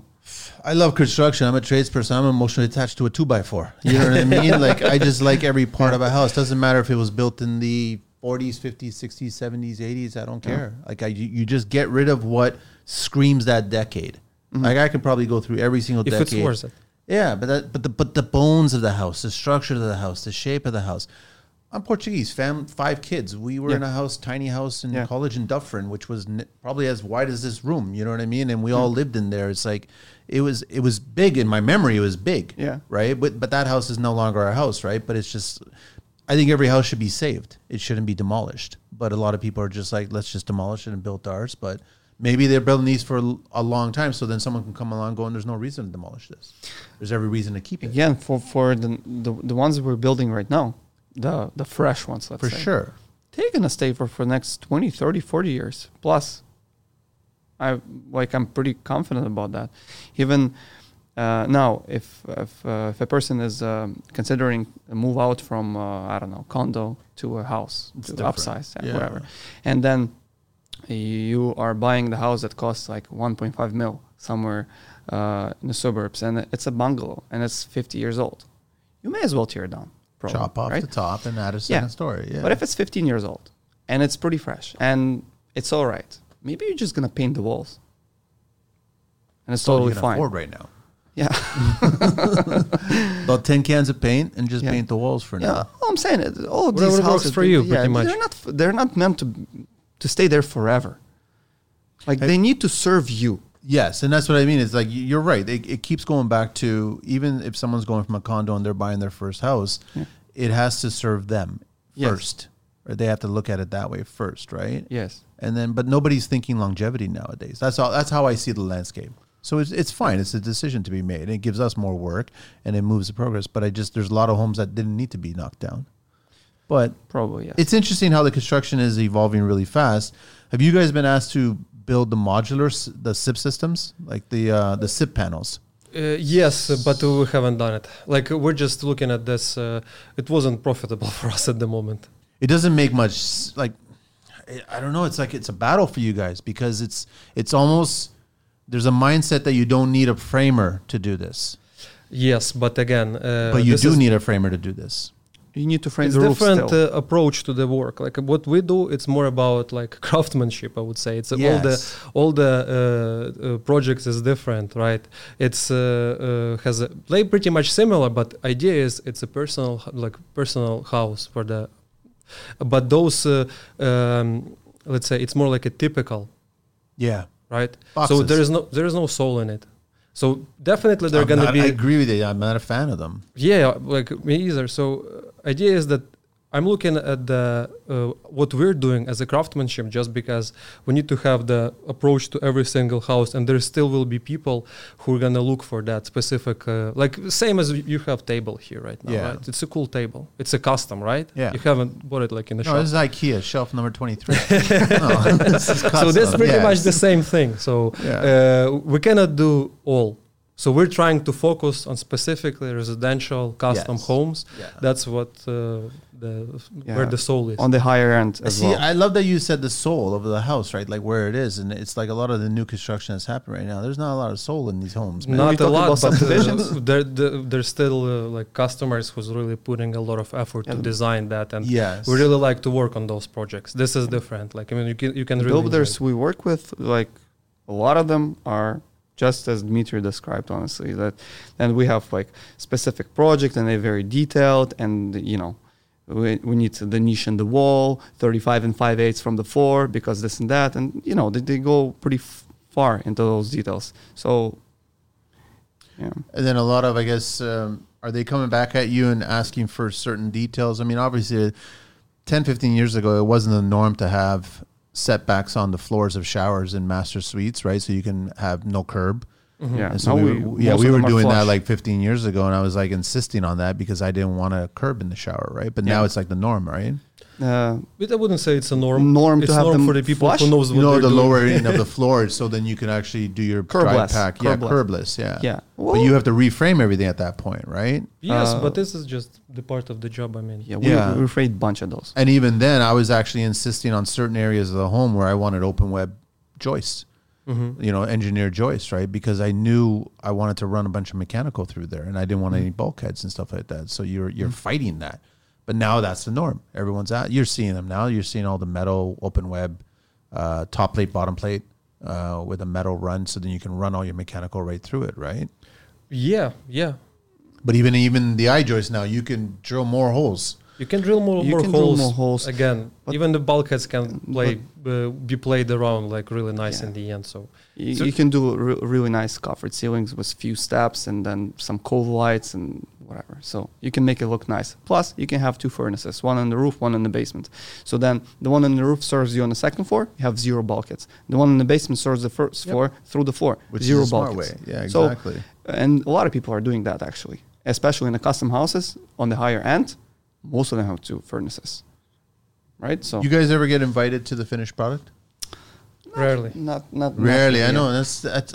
I love construction. I'm a tradesperson. I'm emotionally attached to a 2x4. You know what I mean? Like I just like every part of a house. Doesn't matter if it was built in the 40s, 50s, 60s, 70s, 80s. I don't care. Like you just get rid of what screams that decade. Like I could probably go through every single If decade. it's worth it. Yeah, but the bones of the house, the structure of the house, the shape of the house. I'm Portuguese, 5 kids. We were in a house, tiny house in college in Dufferin, which was probably as wide as this room. You know what I mean? And we all lived in there. It's like it was big in my memory. It was big, Yeah. right. But that house is no longer our house, right? But it's just, I think every house should be saved. It shouldn't be demolished. But a lot of people are just like, let's just demolish it and build ours. But maybe they're building these for a long time, so then someone can come along and go, and there's no reason to demolish this. There's every reason to keep it. again for the ones that we're building right now, the fresh ones, let's For say. sure. They're gonna stay for the next 20, 30, 40 years plus. I'm pretty confident about that. Even now, if a person is considering a move out from I don't know, condo to a house, to different. upsize, Yeah. whatever, and then you are buying the house that costs like 1.5 mil somewhere in the suburbs, and it's a bungalow and it's 50 years old. You may as well tear it down. Probably, Chop off right? the top and add a second story. Yeah. But if it's 15 years old and it's pretty fresh and it's all right, maybe you're just gonna paint the walls, and it's all you totally can fine. afford right now. Yeah, About 10 cans of paint and just Yeah. paint the walls for yeah. now. All I'm saying is all of Whatever these works houses for you, pretty much. They're not meant to stay there forever. Like they need to serve you. Yes, and that's what I mean. It's like you're right. It keeps going back to, even if someone's going from a condo and they're buying their first house, it has to serve them Yes. first. Right? They have to look at it that way first, right? Yes. And then, but nobody's thinking longevity nowadays. That's all. That's how I see the landscape. So it's fine. It's a decision to be made. It gives us more work and it moves the progress. But there's a lot of homes that didn't need to be knocked down. But Probably, yes. it's interesting how the construction is evolving really fast. Have you guys been asked to build the modular, the SIP systems, like the SIP panels? Yes, but we haven't done it. Like we're just looking at this. It wasn't profitable for us at the moment. It doesn't make much, like, I don't know. It's like it's a battle for you guys because it's almost, there's a mindset that you don't need a framer to do this. Yes, but again, But you this do is- need a framer to do this. You need to frame It's the roof different still. approach to the work. Like what we do, it's more about like craftsmanship. I would say it's Yes. all the projects is different, right? It's has a like pretty much similar, but idea is it's a personal house for the. But those, let's say, it's more like a typical, Yeah. right? So Boxes. there is no soul in it. So definitely they're going to be. I agree with you. I'm not a fan of them. Yeah, like me either. So idea is that I'm looking at the what we're doing as a craftsmanship just because we need to have the approach to every single house, and there still will be people who are gonna look for that specific, like same as you have table here right now. Yeah. Right? It's a cool table. It's a custom, right? Yeah. You haven't bought it like in the No, shop. this is IKEA, shelf number 23. No, this is So custom. that's pretty Yeah. much the same thing. So we cannot do all. So we're trying to focus on specifically residential custom Yes. homes. Yeah. That's what where the soul is. on the higher end as See, well. I love that you said the soul of the house, right? Like where it is, and it's like a lot of the new construction that's happening right now. There's not a lot of soul in these homes, man. we Not a talking lot, about but subdivisions? there's still like customers who's really putting a lot of effort to design that, and Yes. we really like to work on those projects. This is different. Like I mean, you can really Builders enjoy we work with, like a lot of them are just as Dmitry described, honestly. And we have like specific project, and they're very detailed, and we need the niche in the wall, 35 and 5/8 from the floor, because this and that, and they go pretty far into those details. So, yeah. And then a lot of, I guess, are they coming back at you and asking for certain details? I mean, obviously, 10, 15 years ago, it wasn't the norm to have setbacks on the floors of showers in master suites, right? So you can have no curb. Yeah, And so now we most were of them are doing that flush. like 15 years ago, and I was like insisting on that because I didn't want a curb in the shower, right? But now Yeah. it's like the norm, right? But I wouldn't say it's a norm. Norm to it's have norm them for the people flush? who knows what You know, they're the doing. lowering of the floors, so then you can actually do your dry Curbless. pack. Curbless. Yeah, curbless. Yeah. Yeah. But you have to reframe everything at that point, right? Yes, but this is just the part of the job. I mean, Yeah, Yeah. we afraid bunch of those. And even then, I was actually insisting on certain areas of the home where I wanted open web joists, engineered joists, right? Because I knew I wanted to run a bunch of mechanical through there, and I didn't want any bulkheads and stuff like that. So you're fighting that. But now that's the norm. Everyone's out. You're seeing them now. You're seeing all the metal open web, top plate, bottom plate, with a metal run, so then you can run all your mechanical right through it, right? yeah. But even the eye joist now, you can drill more holes. You can drill more You can drill holes. more holes. Again, But- even the bulkheads can be played around like really nice Yeah. in the end. So You can do really nice covered ceilings with few steps and then some cove lights and whatever. So you can make it look nice. Plus, you can have two furnaces, one on the roof, one in the basement. So then the one on the roof serves you on the second floor, you have zero bulkheads. The one in the basement serves the first floor through the floor, Which zero is a smart bulkheads. way. Yeah, So- exactly. And a lot of people are doing that actually, especially in the custom houses on the higher end. Most of them have two furnaces, right? So You guys ever get invited to the finished product? rarely. not Rarely. I naturally, know. yeah. That's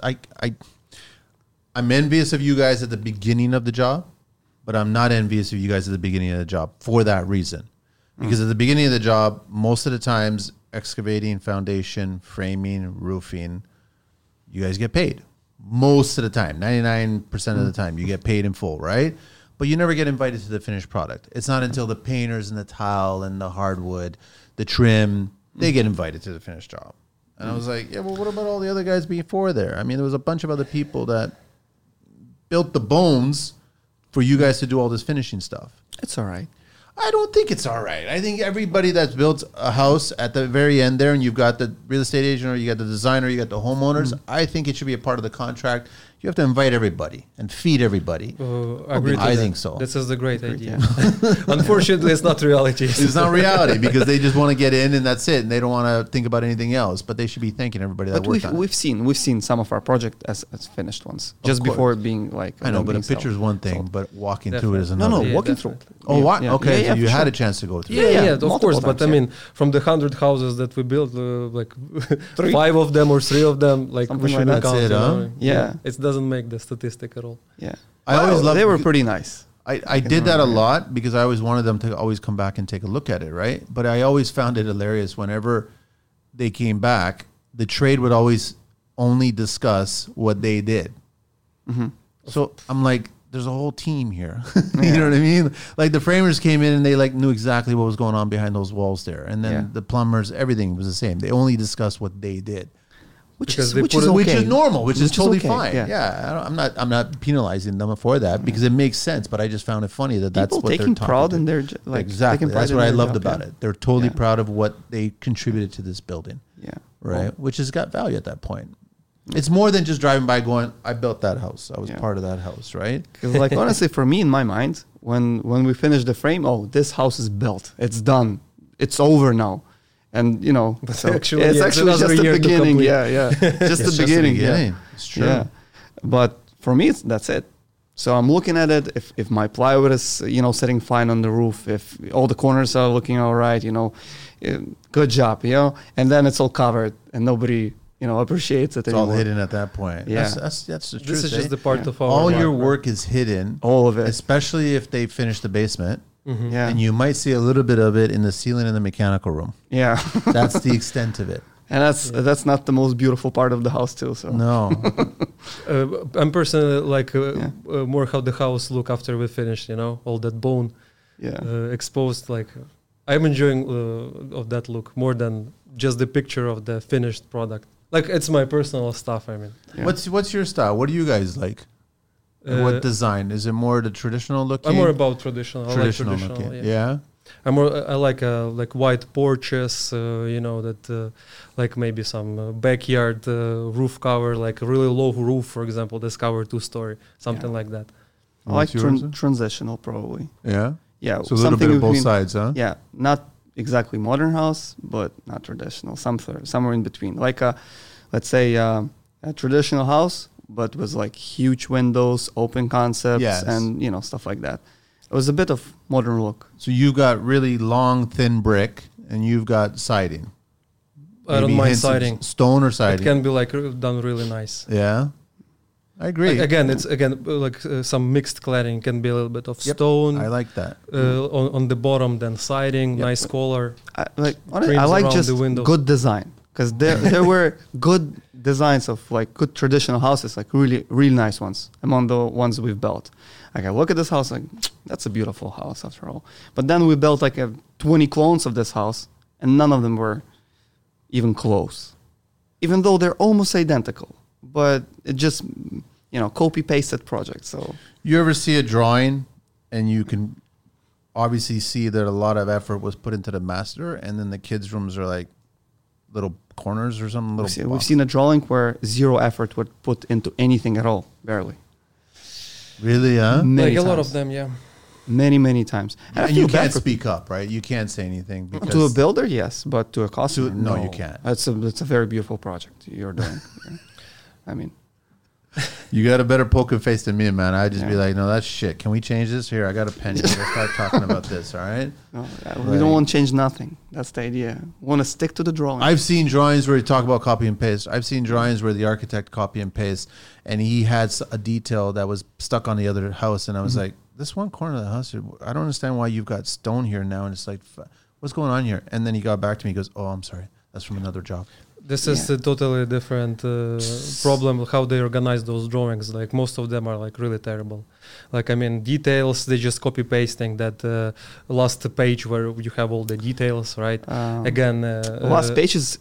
I'm envious of you guys at the beginning of the job, but I'm not envious of you guys at the beginning of the job for that reason. Because at the beginning of the job, most of the times, excavating, foundation, framing, roofing, you guys get paid. Most of the time, 99% of the time, you get paid in full, right? But you never get invited to the finished product. It's not until the painters and the tile and the hardwood, the trim, they get invited to the finished job. And I was like, yeah, well, what about all the other guys before there? I mean, there was a bunch of other people that built the bones for you guys to do all this finishing stuff. It's all right. I don't think it's all right. I think everybody that's built a house at the very end there, and you've got the real estate agent, or you got the designer, you got the homeowners, I think it should be a part of the contract. You have to invite everybody and feed everybody. Agree to I that. think so. This is a great idea. Unfortunately, it's not reality. It's not reality because they just want to get in and that's it, and they don't want to think about anything else. But they should be thanking everybody that But worked on it. we've seen some of our project as finished ones just course. before being like I know, but a being picture is sold. one thing, So- but walking through it is No, another. no, Yeah, walking definitely. through. Oh, what? Yeah, Okay, yeah, so you for had sure. a chance to go through. Yeah, Yeah, of multiple course. But times, I yeah. mean, from the 100 houses that we built, like 5 of them or 3 of them, like Something we like should that. count. That's it, you huh? know? Yeah. It doesn't make the statistic at all. Yeah, I always loved- they were pretty nice. I did that a lot because I always wanted them to always come back and take a look at it, right? But I always found it hilarious whenever they came back, the trade would always only discuss what they did. So I'm like, there's a whole team here. You know what I mean? Like the framers came in and they like knew exactly what was going on behind those walls there. And then Yeah. the plumbers, everything was the same. They only discussed what they did. Because they put it- okay. Which is normal, which is totally okay, fine. Yeah, I'm not penalizing them for that because it makes sense. But I just found it funny that that's People what taking they're proud talking in to. their like Exactly. taking pride That's in what I their loved job, about yeah. it. They're totally Yeah. proud of what they contributed to this building, Yeah, right? Which has got value at that point. It's more than just driving by going, I built that house. I was Yeah. part of that house, right? Because like honestly, for me in my mind, when we finish the frame, oh, this house is built. It's done. It's over now. And you know, so actually, it's yeah, it's actually another just the year to beginning. complete. Yeah, just the beginning. Yeah. It's true. Yeah, but for me, that's it. So I'm looking at it. If my plywood is sitting fine on the roof, if all the corners are looking all right, good job, and then it's all covered and nobody appreciates it It's all anymore. hidden at that point. Yeah. That's the truth. This is just eh? the part of our all work, your right? work is hidden, All of it. especially if they finish the basement. Yeah. And you might see a little bit of it in the ceiling in the mechanical room. Yeah. That's the extent of it. And that's not the most beautiful part of the house too. So No. I'm personally like more how the house look after we finish. All that bone yeah. exposed. Like I'm enjoying of that look more than just the picture of the finished product. Like it's my personal stuff. I mean, Yeah. What's your style? What do you guys like? What design? Is it more the traditional looking? I'm more about traditional. I like traditional. looking. Yeah. I like white porches. That like maybe some backyard roof cover, like a really low roof, for example, this cover 2-story, something like that. I like What's yours? transitional probably. Yeah. Yeah. So a little bit of both sides, huh? Yeah. Not exactly modern house, but not traditional. Somewhere in between. Like let's say a traditional house, but with like huge windows, open concepts, Yes. and stuff like that. It was a bit of modern look. So you got really long, thin brick, and you've got siding. I don't Maybe mind hints of siding. Stone or It siding? can be like done really nice. Yeah. I agree. It's like some mixed cladding. Can be a little bit of Yep. stone I like that. on the bottom, then siding, Yep. nice color. I like around just the windows. good design, because there were good designs of like good traditional houses, like really really nice ones among the ones we've built. Like I look at this house, like that's a beautiful house after all. But then we built like 20 clones of this house, and none of them were even close, even though they're almost identical. But it just copy pasted project. So You ever see a drawing and you can obviously see that a lot of effort was put into the master, and then the kids' rooms are like little corners or something? we've seen a drawing where zero effort was put into anything at all, barely. Really, huh? Many Like a lot times. of them, yeah. Many times. I And feel you bad can't for- speak up, right? You can't say anything because to a builder, yes, but to a customer, no, you can't. It's a very beautiful project you're doing. I mean, you got a better poker face than me, man. I'd just be Yeah. like, no, that's shit. Can we change this? Here, I got a pen. Let's start talking about this, all right? no, we don't want to change nothing. That's the idea. We want to stick to the drawing. I've seen drawings where you talk about copy and paste. I've seen drawings where the architect copy and paste, and he had a detail that was stuck on the other house, and I was like, this one corner of the house, I don't understand why you've got stone here now, and it's like, what's going on here? And then he got back to me, he goes, oh, I'm sorry, that's from another job. This is a totally different problem, how they organize those drawings. Like most of them are like really terrible. Like, I mean, details, they just copy pasting that last page where you have all the details, right? Again, last page is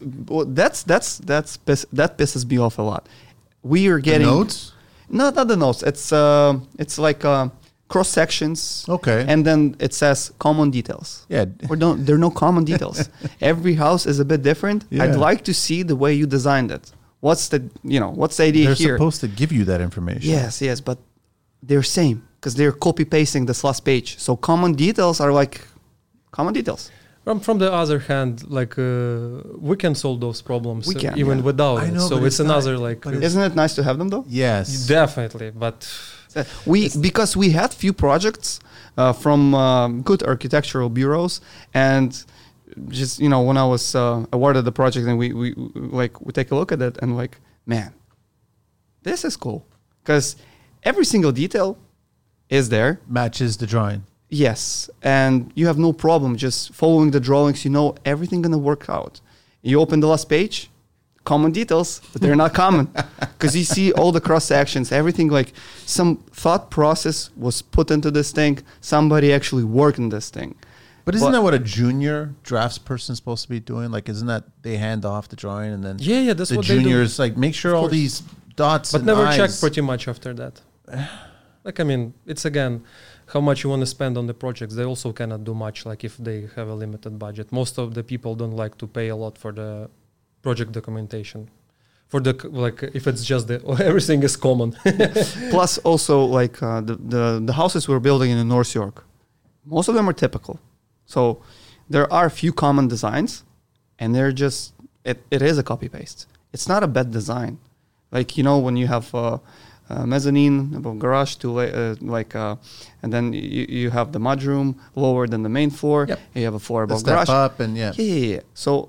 that pisses me off a lot. We are The getting notes? No, not the notes. It's like cross sections. Okay. And then it says common details. Yeah. There are no common details. Every house is a bit different. Yeah. I'd like to see the way you designed it. What's the idea They're here? supposed to give you that information. Yes, but they're same because they're copy pasting this last page. So common details are like common details. From the other hand, like we can solve those problems We can, even yeah. without I it. know, So but it's it's not- another like but it's- Isn't it nice to have them though? Yes. definitely, but Because we had few projects from good architectural bureaus, and just when I was awarded the project, and we take a look at it, and like, man, this is cool because every single detail is there. Matches the drawing. Yes, and you have no problem just following the drawings. You know everything gonna work out. You open the last page, common details, but they're not common because you see all the cross sections, everything like some thought process was put into this thing. Somebody actually worked in this thing. But isn't that what a junior draftsperson is supposed to be doing? Like, isn't that they hand off the drawing and then yeah, that's the what they do. juniors like make sure Of all course. these dots But and never I's. check pretty much after that. Like, I mean, it's again how much you want to spend on the projects. They also cannot do much, like if they have a limited budget. Most of the people don't like to pay a lot for the project documentation. For the like, if it's just everything is common. Plus, also like the houses we're building in North York, most of them are typical. So there are a few common designs, and they're just it is a copy paste. It's not a bad design. Like when you have mezzanine above garage to and then you have the mudroom lower than the main floor. Yep. You have a floor The above step garage. up and Yeah. So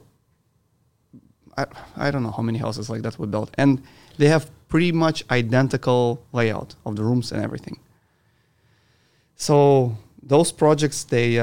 I don't know how many houses like that we built, and they have pretty much identical layout of the rooms and everything. So those projects,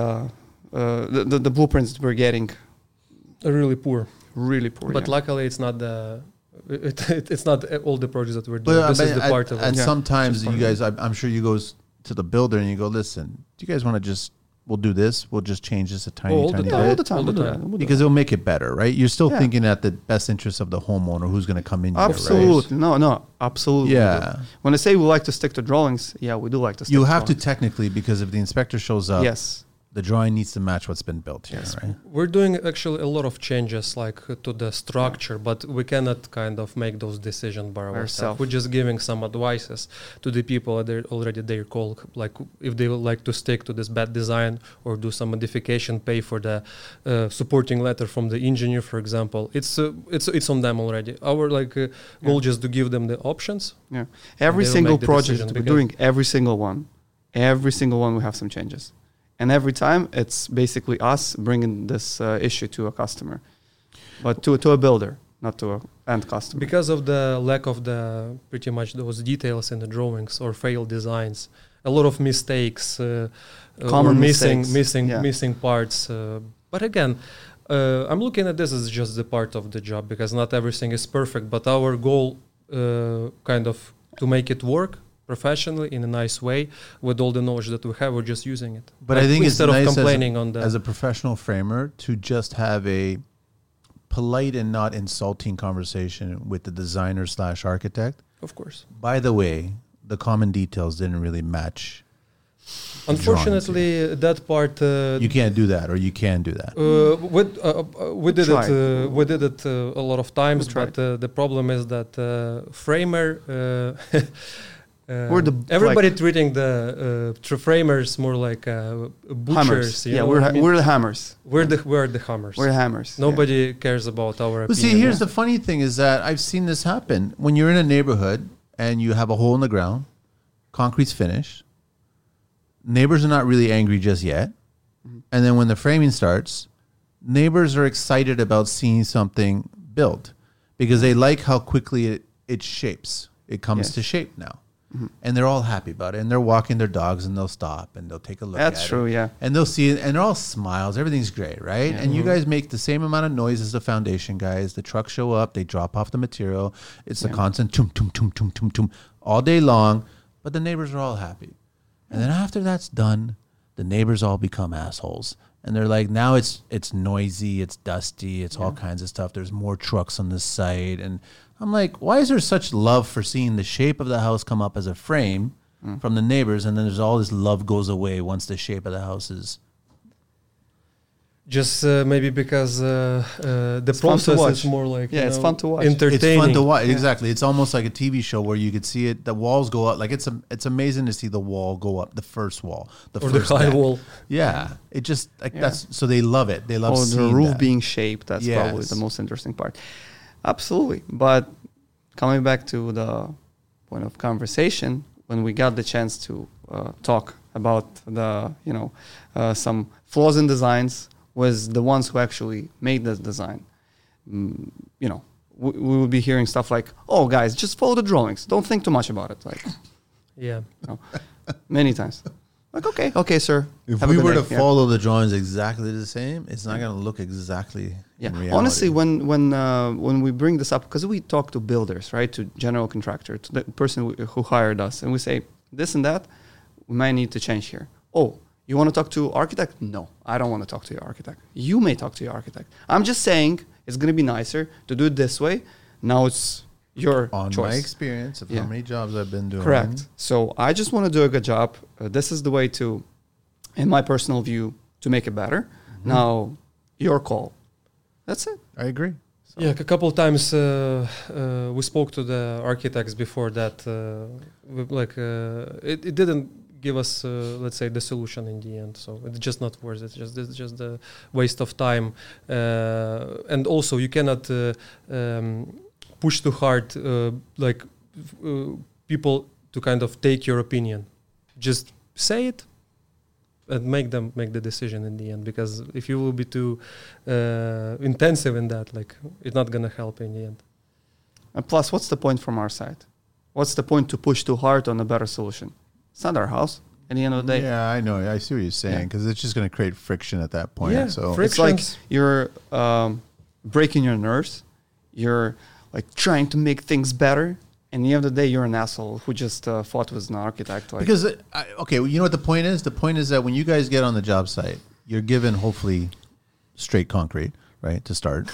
the blueprints we're getting Really poor. really poor. But yeah. luckily, it's not it's not all the projects that we're doing. But This is the part of and it. sometimes just part you of guys, I'm sure you go to the builder and you go, listen, do you guys want to just, we'll do this, we'll just change this a tiny, all the tiny time. bit? all the time. all the we'll do time. that, we'll do Because it'll make it better, right? You're still Yeah. thinking at the best interest of the homeowner who's going to come in that. here, right? Absolutely. No, absolutely. we do. Yeah. When I say we like to stick to drawings, yeah, we do like to stick You to have to drawings. technically, because if the inspector shows up, Yes. the drawing needs to match what's been built here, Yes. right? We're doing actually a lot of changes like to the structure, but we cannot kind of make those decisions by ourselves. Ourself. We're just giving some advices to the people that they're already their call, like if they would like to stick to this bad design or do some modification, pay for the supporting letter from the engineer, for example. It's on them already. Our goal just to give them the options. Yeah. Every They will single make the project decision we're because- doing, every single one, we have some changes. And every time it's basically us bringing this issue to a customer, but to a builder, not to an end customer. Because of the lack of the pretty much those details in the drawings or failed designs, a lot of mistakes, Common or missing mistakes, missing parts. But again, I'm looking at this as just the part of the job because not everything is perfect. But our goal, kind of, to make it work professionally in a nice way with all the knowledge that we have, we're just using it. But I think it's instead nice of complaining on the as a professional framer to just have a polite and not insulting conversation with the designer / architect. of course. By the way, the common details didn't really match. Unfortunately, that part You can't do that, or you can do that. we did tried. it. We did it a lot of times, We tried. but the problem is that framer. We're the, everybody treating the framers more like butchers. hammers. You Yeah, know what I mean? we're the hammers. we're the hammers. We're the hammers. Nobody cares about our. But see, opinion. here's the funny thing is that I've seen this happen. When you're in a neighborhood and you have a hole in the ground, concrete's finished, neighbors are not really angry just yet. And then when the framing starts, neighbors are excited about seeing something built because they like how quickly it shapes. It comes Yes. to shape now. And they're all happy about it. And they're walking their dogs and they'll stop and they'll take a look at it. That's true. Yeah. And they'll see it, and they're all smiles. Everything's great, right? Yeah. And you guys make the same amount of noise as the foundation guys. The trucks show up, they drop off the material. It's a Yeah. constant tum tum tum tum tum tum all day long. But the neighbors are all happy. And then after that's done, the neighbors all become assholes. And they're like, now it's noisy, it's dusty, it's all kinds of stuff. There's more trucks on the site, and I'm like, why is there such love for seeing the shape of the house come up as a frame from the neighbors, and then there's all this love goes away once the shape of the house is. just maybe because the It's fun to process watch. is more like Yeah, it's fun to watch. entertaining. It's fun to watch. Exactly. It's almost like a TV show where you could see it. The walls go up. Like it's amazing to see the wall go up. The first wall, or the first high deck. wall. Yeah, it just like Yeah. that's so they love it. They love Or the seeing roof that. being shaped. That's probably Yes. the most interesting part. Absolutely. But coming back to the point of conversation, when we got the chance to talk about the, some flaws in designs, was the ones who actually made this design. We will be hearing stuff like, "Oh, guys, just follow the drawings. Don't think too much about it." Like, Yeah. many times. Like, okay, sir. If Have a we good were day." to Yeah. follow the drawings exactly the same, it's not going to look exactly. Yeah, in reality. honestly, when we bring this up, because we talk to builders, right, to general contractor, to the person who hired us, and we say this and that, we might need to change here. Oh, you want to talk to architect? No, I don't want to talk to your architect. You may talk to your architect. I'm just saying it's going to be nicer to do it this way. Now it's your on choice. my experience of Yeah. how many jobs I've been doing. Correct. So I just want to do a good job. This is the way to, in my personal view, to make it better. Now, your call. That's it. I agree. So. Yeah, a couple of times we spoke to the architects before that. It didn't give us, let's say, the solution in the end. So it's just not worth it. It's just a waste of time. And also, you cannot push too hard, people to kind of take your opinion. Just say it and make them make the decision in the end. Because if you will be too intensive in that, it's not gonna help in the end. And plus, what's the point from our side? What's the point to push too hard on a better solution? It's not our house. at the end of the day. Yeah, I know. I see what you're saying because it's just going to create friction at that point. Yeah, So It's like frictions. you're breaking your nerves. You're like trying to make things better. And at the end of the day, you're an asshole who just fought with an architect. Like, because okay, well, you know what the point is? The point is that when you guys get on the job site, you're given hopefully straight concrete, right, to start.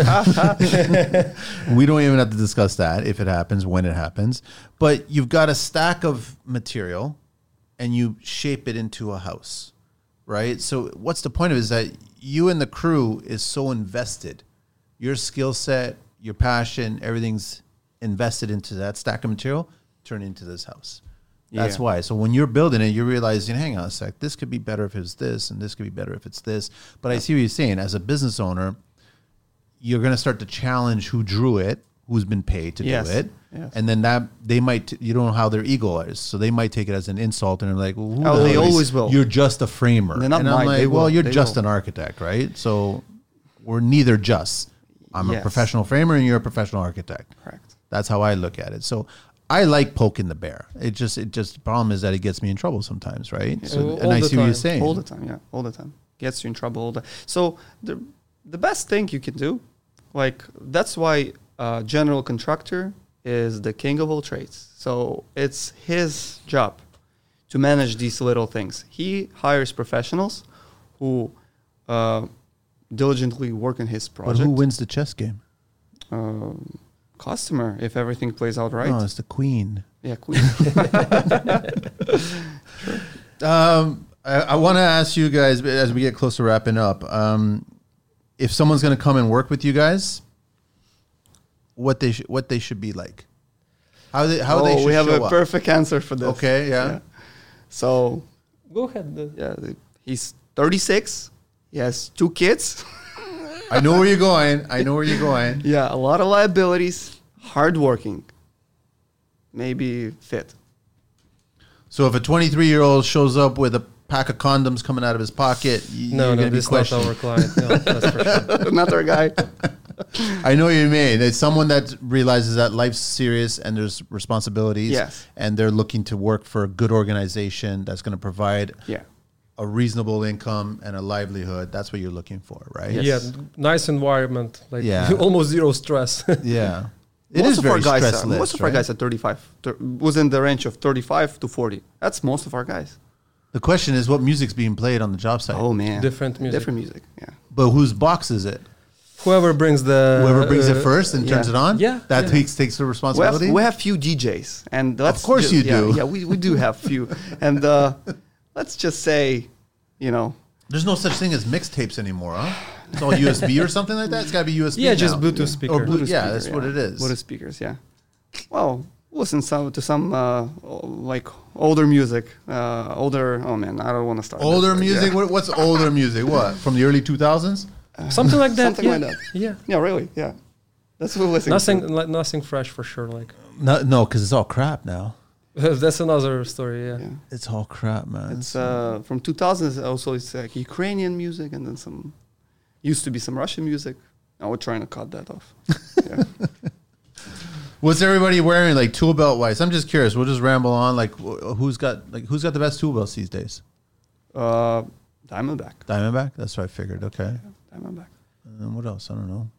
We don't even have to discuss that if it happens, when it happens. But you've got a stack of material and you shape it into a house, right? So what's the point of it is that you and the crew is so invested. Your skill set, your passion, everything's invested into that stack of material, turn into this house. That's Yeah. why. So when you're building it, you're realizing, hang on a sec, this could be better if it's this, and this could be better if it's this. But I see what you're saying. As a business owner, you're going to start to challenge who drew it, who's been paid to Yes. do it. Yes. And then that they might, you don't know how their ego is. So they might take it as an insult and they're like, well, who Oh, the they hell is- always will. You're just a framer. They're not and I'm mine. like, They well, will. you're They just will. an architect, right? So we're neither just. I'm a Yes. professional framer and you're a professional architect. correct. That's how I look at it. So I like poking the bear. It just the problem is that it gets me in trouble sometimes, right? So, All and I the see what you're time. saying. All the time, yeah, all the time. Gets you in trouble all the. So the best thing you can do, like that's why general contractor is the king of all trades. So it's his job to manage these little things. He hires professionals who diligently work on his But project. who wins the chess game? Customer, if everything plays out right. Oh, it's the queen. Yeah, queen. I want to ask you guys as we get close to wrapping up. If someone's going to come and work with you guys, what they should be like, how they should we have show a up. perfect answer for this. Okay, yeah. So Go ahead. yeah, he's 36. He has 2 kids. I know where you're going. I know where you're going. Yeah, a lot of liabilities. Hardworking. Maybe fit. So if a 23-year-old shows up with a pack of condoms coming out of his pocket, No, you're no, going to be this is not questioned. our client. No, that's for sure. Another guy. I know what you mean. It's someone that realizes that life's serious and there's responsibilities. Yes. And they're looking to work for a good organization that's going to provide Yeah. a reasonable income and a livelihood. That's what you're looking for, right? Yes. Yeah, nice environment. Like Yeah. almost zero stress. Yeah. It Most is of our very guys, stressless. most of our right? guys at 35 was in the range of 35 to 40. That's most of our guys. The question is what music's being played on the job site. Oh man, Different music. Different music. Yeah. But whose box is it? Whoever brings the Whoever brings it first and yeah. turns it on? Yeah, That yeah. takes the responsibility? We have few DJs, and let's course you do. Yeah, we do have few, and let's just say, you know, There's no such thing as mixtapes anymore, huh? It's all USB or something like that? It's got to be USB Yeah, just now. Bluetooth speaker. Or Bluetooth, yeah, speaker, that's what it is. Bluetooth speakers, yeah. Well, listen to some like older music, older. Oh man, I don't want to start. Older this, music? Yeah. What's older music? What? From the early 2000s? Something like that. Something yeah. like that. Yeah. Yeah, really. Yeah, that's what we're listening Nothing, to. like, nothing fresh for sure. Like No, because it's all crap now. that's another story. Yeah. Yeah. It's all crap, man. It's from 2000s. Also, it's like Ukrainian music, and then some used to be some Russian music. Now we're trying to cut that off. Yeah. What's everybody wearing, like tool belt wise? I'm just curious. We'll just ramble on. Like, who's got the best tool belts these days? Diamondback. Diamondback. That's what I figured. Okay. Diamondback. And what else? I don't know.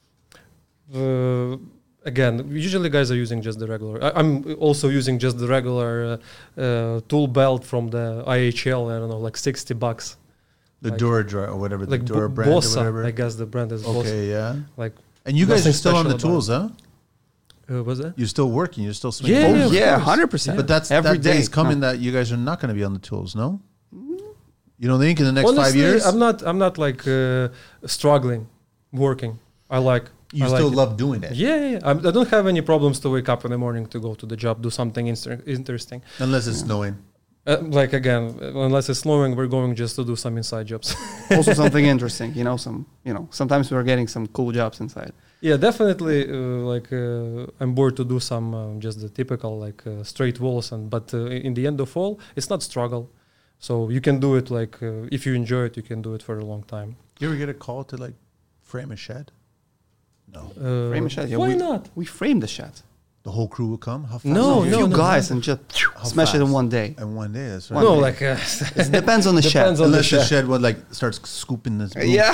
Again, usually guys are using just the regular. I'm also using just the regular tool belt from the IHL. I don't know, like $60. The Like- Dura or whatever, the Like Dura brand or Bossa, whatever. I guess the brand is Bossa. Okay, yeah. Like, And you guys Nothing are still on the special tools, huh? was that? You're still working. You're still swinging. Yeah, Oh, yeah, of Yeah, course. 100%. But that's every that day day. is coming No. that you guys are not going to be on the tools, no? You don't think in the next Honestly, 5 years? I'm not like struggling working. I like. You I like still it. love doing it. Yeah. I don't have any problems to wake up in the morning to go to the job, do something interesting. Unless it's snowing. Like again, unless it's snowing, we're going just to do some inside jobs. Also something interesting, sometimes we're getting some cool jobs inside. Yeah, definitely. I'm bored to do some just the typical straight walls, but in the end of all, it's not struggle. So you can do it if you enjoy it, you can do it for a long time. You ever get a call to frame a shed? No. Frame a shed. Yeah, Why we, not? We frame the shed. The whole crew will come? How fast? No, a no, few no, guys and just smash it in fast? one day. In one day, that's right. No, day. like It depends on the shed. Depends on the Unless the shed. shed would like starts scooping this. Yeah.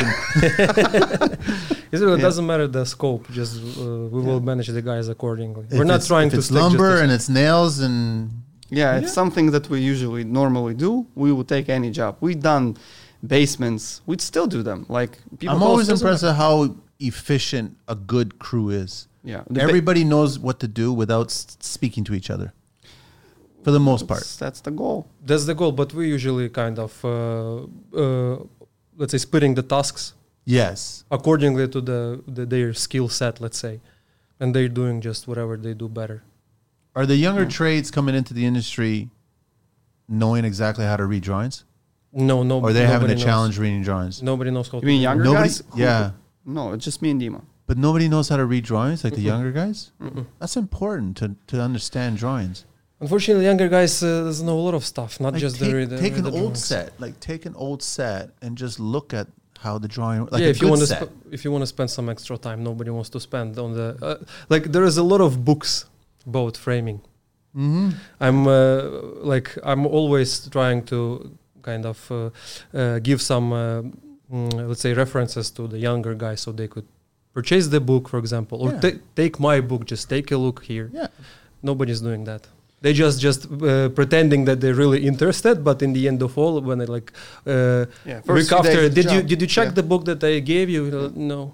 It Yeah. doesn't matter the scope. Just we will manage the guys accordingly. If We're not it's- trying if to it's stick just lumber to- and it's nails and Yeah, it's something that we usually normally do. We would take any job. We've done basements. We'd still do them. Like people. I'm call always us- impressed at how efficient a good crew is. Yeah, Everybody knows what to do without speaking to each other, for the most part. That's the goal. That's the goal, but we usually kind of let's say splitting the tasks Yes. accordingly to their skill set, let's say, and they're doing just whatever they do better. Are the younger trades coming into the industry knowing exactly how to read drawings? No, no. Or are they having a nobody knows. challenge reading drawings? Nobody knows how You to. mean do it. younger Nobody, guys? yeah. No, it's just me and Dima. But nobody knows how to read drawings, like the younger guys? That's important to understand drawings. Unfortunately, younger guys doesn't know a lot of stuff, not Like just take, the take the an old drawings. set, like take an old set and just look at how the drawing, like yeah, a if you good want to set. if you want to spend some extra time, nobody wants to spend on the like. There is a lot of books about framing. Mm-hmm. I'm always trying to kind of give some let's say references to the younger guys so they could purchase the book, for example, or Yeah. take my book. Just take a look here. Yeah. Nobody's doing that. They just pretending that they're really interested, but in the end of all, when they like Yeah, week after, did you check the book that I gave you? No.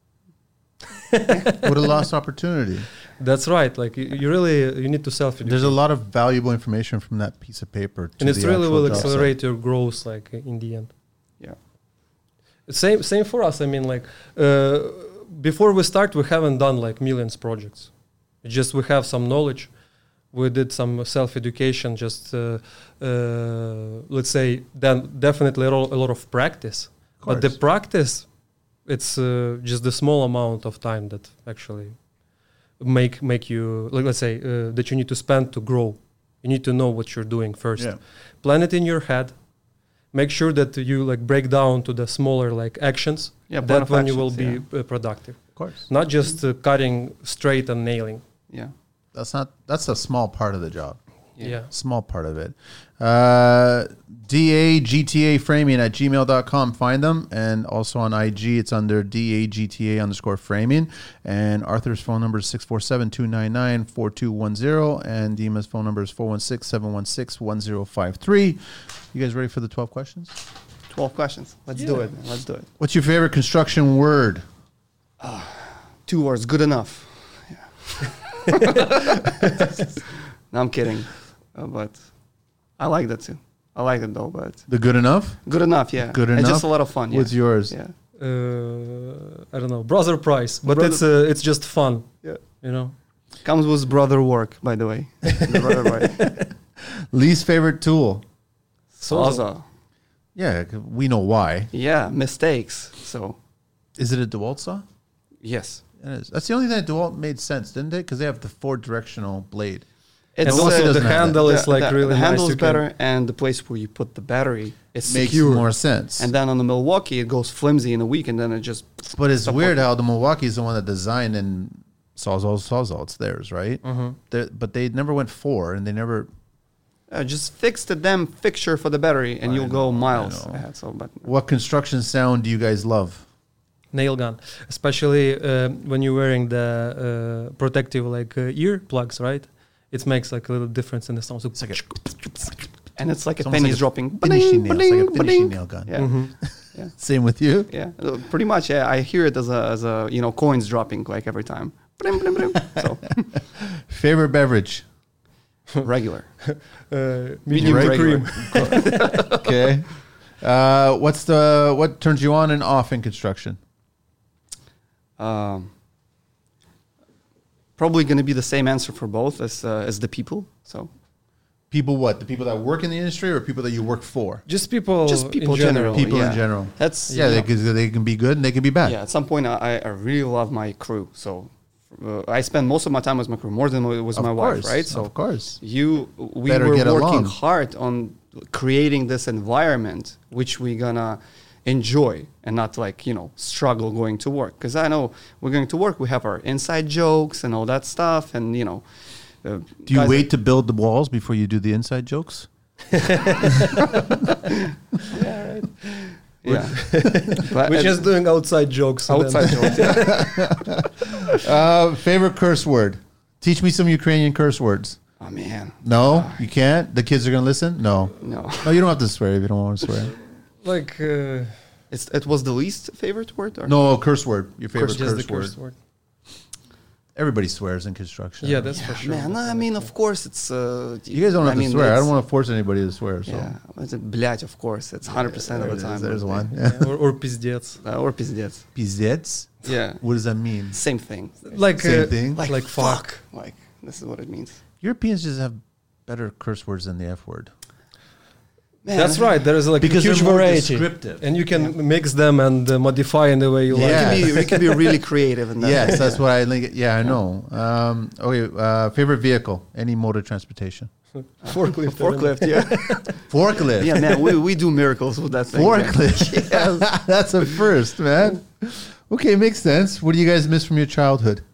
What a lost opportunity. That's right. Like you really you need to self-educate. There's a lot of valuable information from that piece of paper. To and it the really actual will job site. accelerate your growth, like in the end. Yeah. Same for us. I mean, like before we start, we haven't done like millions projects. It's just we have some knowledge. We did some self-education. Just let's say then definitely a lot of practice. But the course. practice, it's just the small amount of time that actually make you like let's say that you need to spend to grow. You need to know what you're doing first. Yeah. Plan it in your head. Make sure that you like break down to the smaller like actions. Yeah, plan That of when you will actions, be productive. Of course. Not just cutting straight and nailing. Yeah. That's a small part of the job. Yeah. Small part of it. DAGTA framing at gmail.com. Find them. And also on IG, it's under DAGTA_framing. And Arthur's phone number is 647-299-4210. And Dima's phone number is 416-716-1053. You guys ready for the 12 questions? 12 questions. Let's do it. Let's do it. What's your favorite construction word? 2 words. Good enough. Yeah. No, I'm kidding. But I like that too. I like it though, but The good enough? good enough, yeah. Good It's enough? just a lot of fun. Yeah. What's yours? Yeah. I don't know, brother price, but it's just fun. Yeah. You know. Comes with brother work, by the way. The brother work. Least favorite tool? Sawzall. Yeah, we know why. Yeah, mistakes. So, Is it a DeWalt saw? yes. It is. That's the only thing that DeWalt made sense, didn't it? Because they have the 4-directional blade. And It's also the doesn't have handle is like really the nice. handle You is can- better, and the place where you put the battery is Makes secure. more sense. And then on the Milwaukee, it goes flimsy in a week, and then it just. But it's Stop weird working. how the Milwaukee is the one that designed and Sawzall. It's theirs, right? But they never went 4, and they never. Just fix the damn fixture for the battery, and you'll go miles know. ahead. So, but What construction sound do you guys love? Nail gun, especially when you're wearing the protective like ear plugs, right? It makes like a little difference in the sound. So It's like a, and it's like It's a almost pennies like a dropping. finishing nail. It's like a Ba-ding, finishing ba-ding. nail gun. Yeah, Mm-hmm. Same with you? yeah. Pretty much. Yeah, I hear it as a coins dropping like every time. Ba-ding, ba-ding, ba-ding. So Favorite beverage? regular. Medium regular. cream. Okay. What turns you on and off in construction? Probably going to be the same answer for both as the people. So People what? The people that work in the industry or people that you work for? Just people. just people in general. generally. People in yeah. general. That's Yeah, they can be good and they can be bad. Yeah, at some point I really love my crew. So I spend most of my time with my crew, more than with Of my course, wife, right? So of course. we Better were get working along. hard on creating this environment, which we're gonna enjoy and not like, struggle going to work. Because I know we're going to work, we have our inside jokes and all that stuff. And, Do you wait to build the walls before you do the inside jokes? Yeah. But We're just doing outside jokes. and then- outside jokes. Yeah. Favorite curse word? Teach me some Ukrainian curse words. Oh, man. No, you can't? The kids are going to listen? No. No. No, you don't have to swear if you don't want to swear. Like, It was the least favorite word? Or? No, curse word. Your favorite just curse the word. curse word. Everybody swears in construction. Yeah, that's for sure. Man, I mean, of course, it's... You guys don't have to swear. I don't want to force anybody to swear. So. Yeah, it's a блядь, of course. It's 100% of the time. There's one. Yeah, or pizdец. Or пиздец. Pizdets? Yeah. What does that mean? Same thing. Like, Same thing? like fuck. Like, this is what it means. Europeans just have better curse words than the F word. Man, That's right. There is like Because a huge they're more variety, descriptive. and you can mix them and modify in the way you Yeah. like. You can be really creative in that. Yes, that's what I think. Yeah, I know. Favorite vehicle? Any mode of transportation? Forklift. Forklift, yeah. Forklift. Yeah, man, we do miracles with that thing. Forklift. That's a first, man. Okay, makes sense. What do you guys miss from your childhood?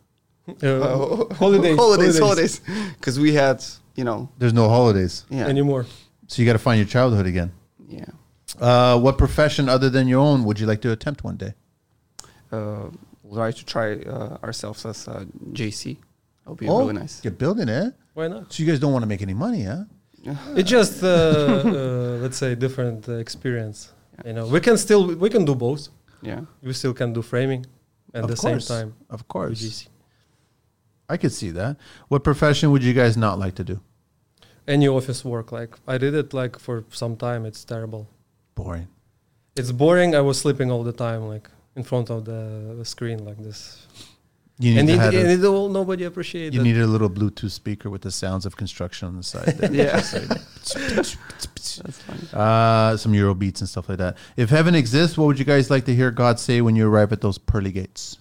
Holidays. Because we had, There's no holidays, yeah. anymore. so you got to find your childhood again. Yeah. What profession other than your own would you like to attempt one day? We'll like to try ourselves as JC. That'll be really nice. Get building, eh? Why not? So you guys don't want to make any money, huh? It's just let's say different experience. We can do both. Yeah. We still can do framing at Of the course. same time. Of course. UGC. I could see that. What profession would you guys not like to do? Any office work, like I did it like for some time. It's terrible. Boring. It's boring. I was sleeping all the time, like in front of the screen, like this. You need And to have a- nobody appreciated you it. needed a little Bluetooth speaker with the sounds of construction on the side. There. Yeah. That's funny. Some Euro beats and stuff like that. If heaven exists, what would you guys like to hear God say when you arrive at those pearly gates?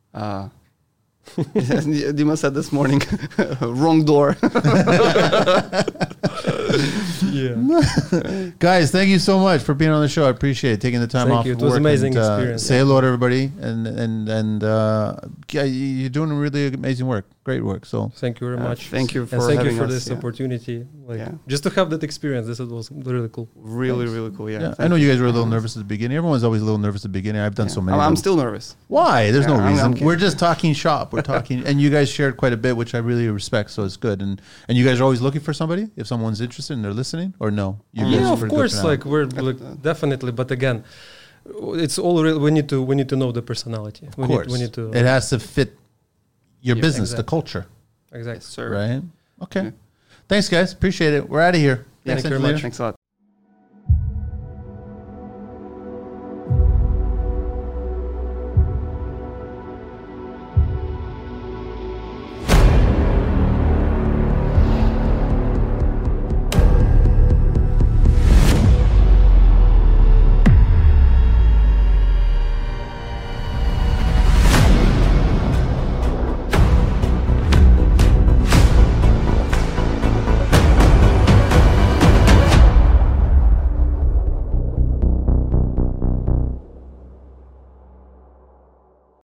Dima said this morning, wrong door. Yeah. Guys, thank you so much for being on the show. I appreciate it. Taking the time Thank off you. of It was work amazing and, experience. Say hello to everybody, and yeah, you're doing really amazing work. Great work. So Thank you very much. Thank you for and thank having you for us, this yeah. opportunity. Like Yeah. just to have that experience. This was really cool. Really, really cool. Yeah. yeah, I Thank know you guys were a little nervous at the beginning. Everyone's always a little nervous at the beginning. I've done Yeah. so many. I'm of them. still nervous. Why? There's no Yeah, I'm reason. kidding. We're just talking shop. We're talking, and you guys shared quite a bit, which I really respect. So it's good. And you guys are always looking for somebody if someone's interested and they're listening, or no? You guys Yeah, are of pretty good course. for now. Like we're like, definitely, but again, it's all real. We need to know the personality. Of course, we need to. it has to fit your Yeah, business, the exactly. culture, Exactly. Yes, sir. right? Okay. Yeah. Thanks, guys. Appreciate it. We're out of here. Thank you very Engineer. much. Thanks a lot.